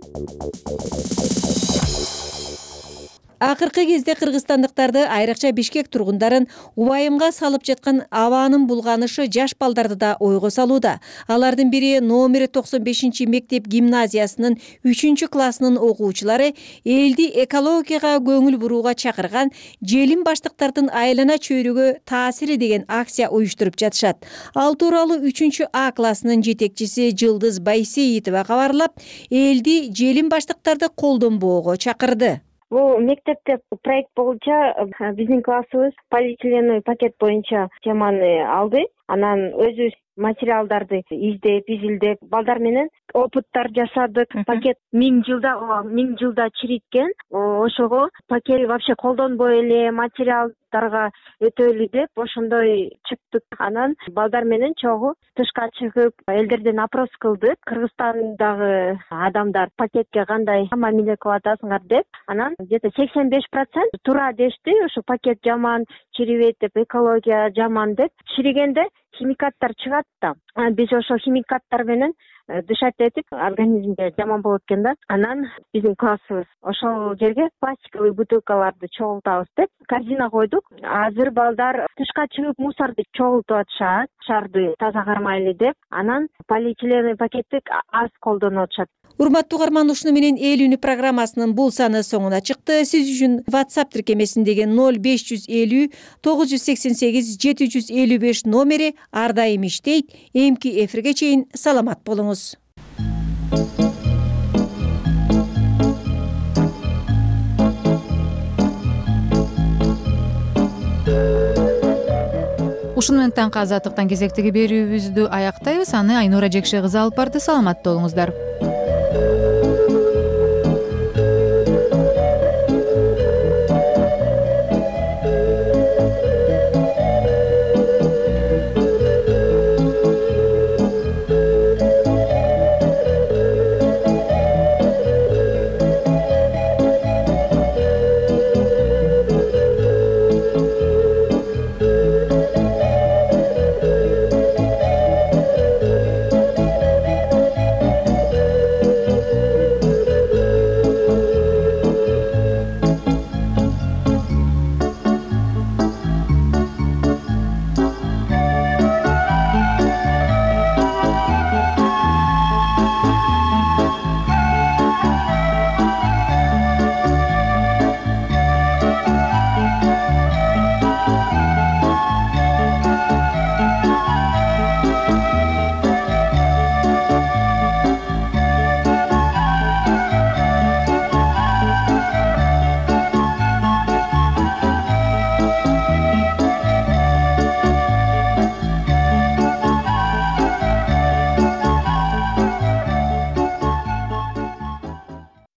Акыркы кезде кыргызстандыктарды, айрыкча Бишкек тургундарын убайымга салып жаткан абанын булганышы жаш балдарды да ойго салууда. Алардын бири номери токсон бешинчи мектеп гимназиясынын үчүнчү классынын окуучулары элди экологияга көңүл бурууга чакырган желим баштыктардын айлана чөйрөгө таасири деген акция уюштуруп жатышат. Ал тууралуу үчүнчү А классынын жетекчиси Жылдыз Байсейитова кабарлап, элди желим баштыктарды колдонбоого чакырды. Бул мектепте проект боюнча биздин классыбыз полиэтиленовый пакет боюнча теманы алды. Анан өзүбүз материалдарды издеп, изилдеп, балдар менен опыттар жасадык. Пакет миң жылда, миң жылда чириккен. Ошого пакет вообще колдонбой эле материалдарга өтөлү деп ошондой чыктык. Анан балдар менен чогуу тышка чыгып, элдерден опрос кылдык. Кыргызстандагы адамдар пакетке кандай мамиле кылып атасыңар деп. Анан где-то сексен беш процент туура дешти. Ошо пакет жаман, чирибейт деп, экология жаман деп. Чиригенде химикаттар чыгат да. Биз ошо химикаттар менен дышать этип, организмге жаман болот экен да. Анан биздин классыбыз ошол жерге пластиковый бутылкаларды чогултабыз деп корзина койдук. Азыр балдар тышка чыгып мусорду чогултуп атышат, шарды таза кармайлы деп. Анан полиэтиленовый пакетти аз колдонуп атышат. Урматтуу угарман, ушуну менен эл үнү программасынын бул саны соңуна чыкты. Сиз үчүн WhatsApp тиркемесиндеги ноль беш жүз элүү тогуз жүз сексен сегиз жети жүз элүү беш номери ар дайым иштейт. Эмки эфирге чейин саламат болуңуз. Э ушуну менен таңкы азаттыктан кезектеги берүүбүздү аяктайбыз. Аны Айнура Жекше кызы алып барды. Саламатта болуңуздар.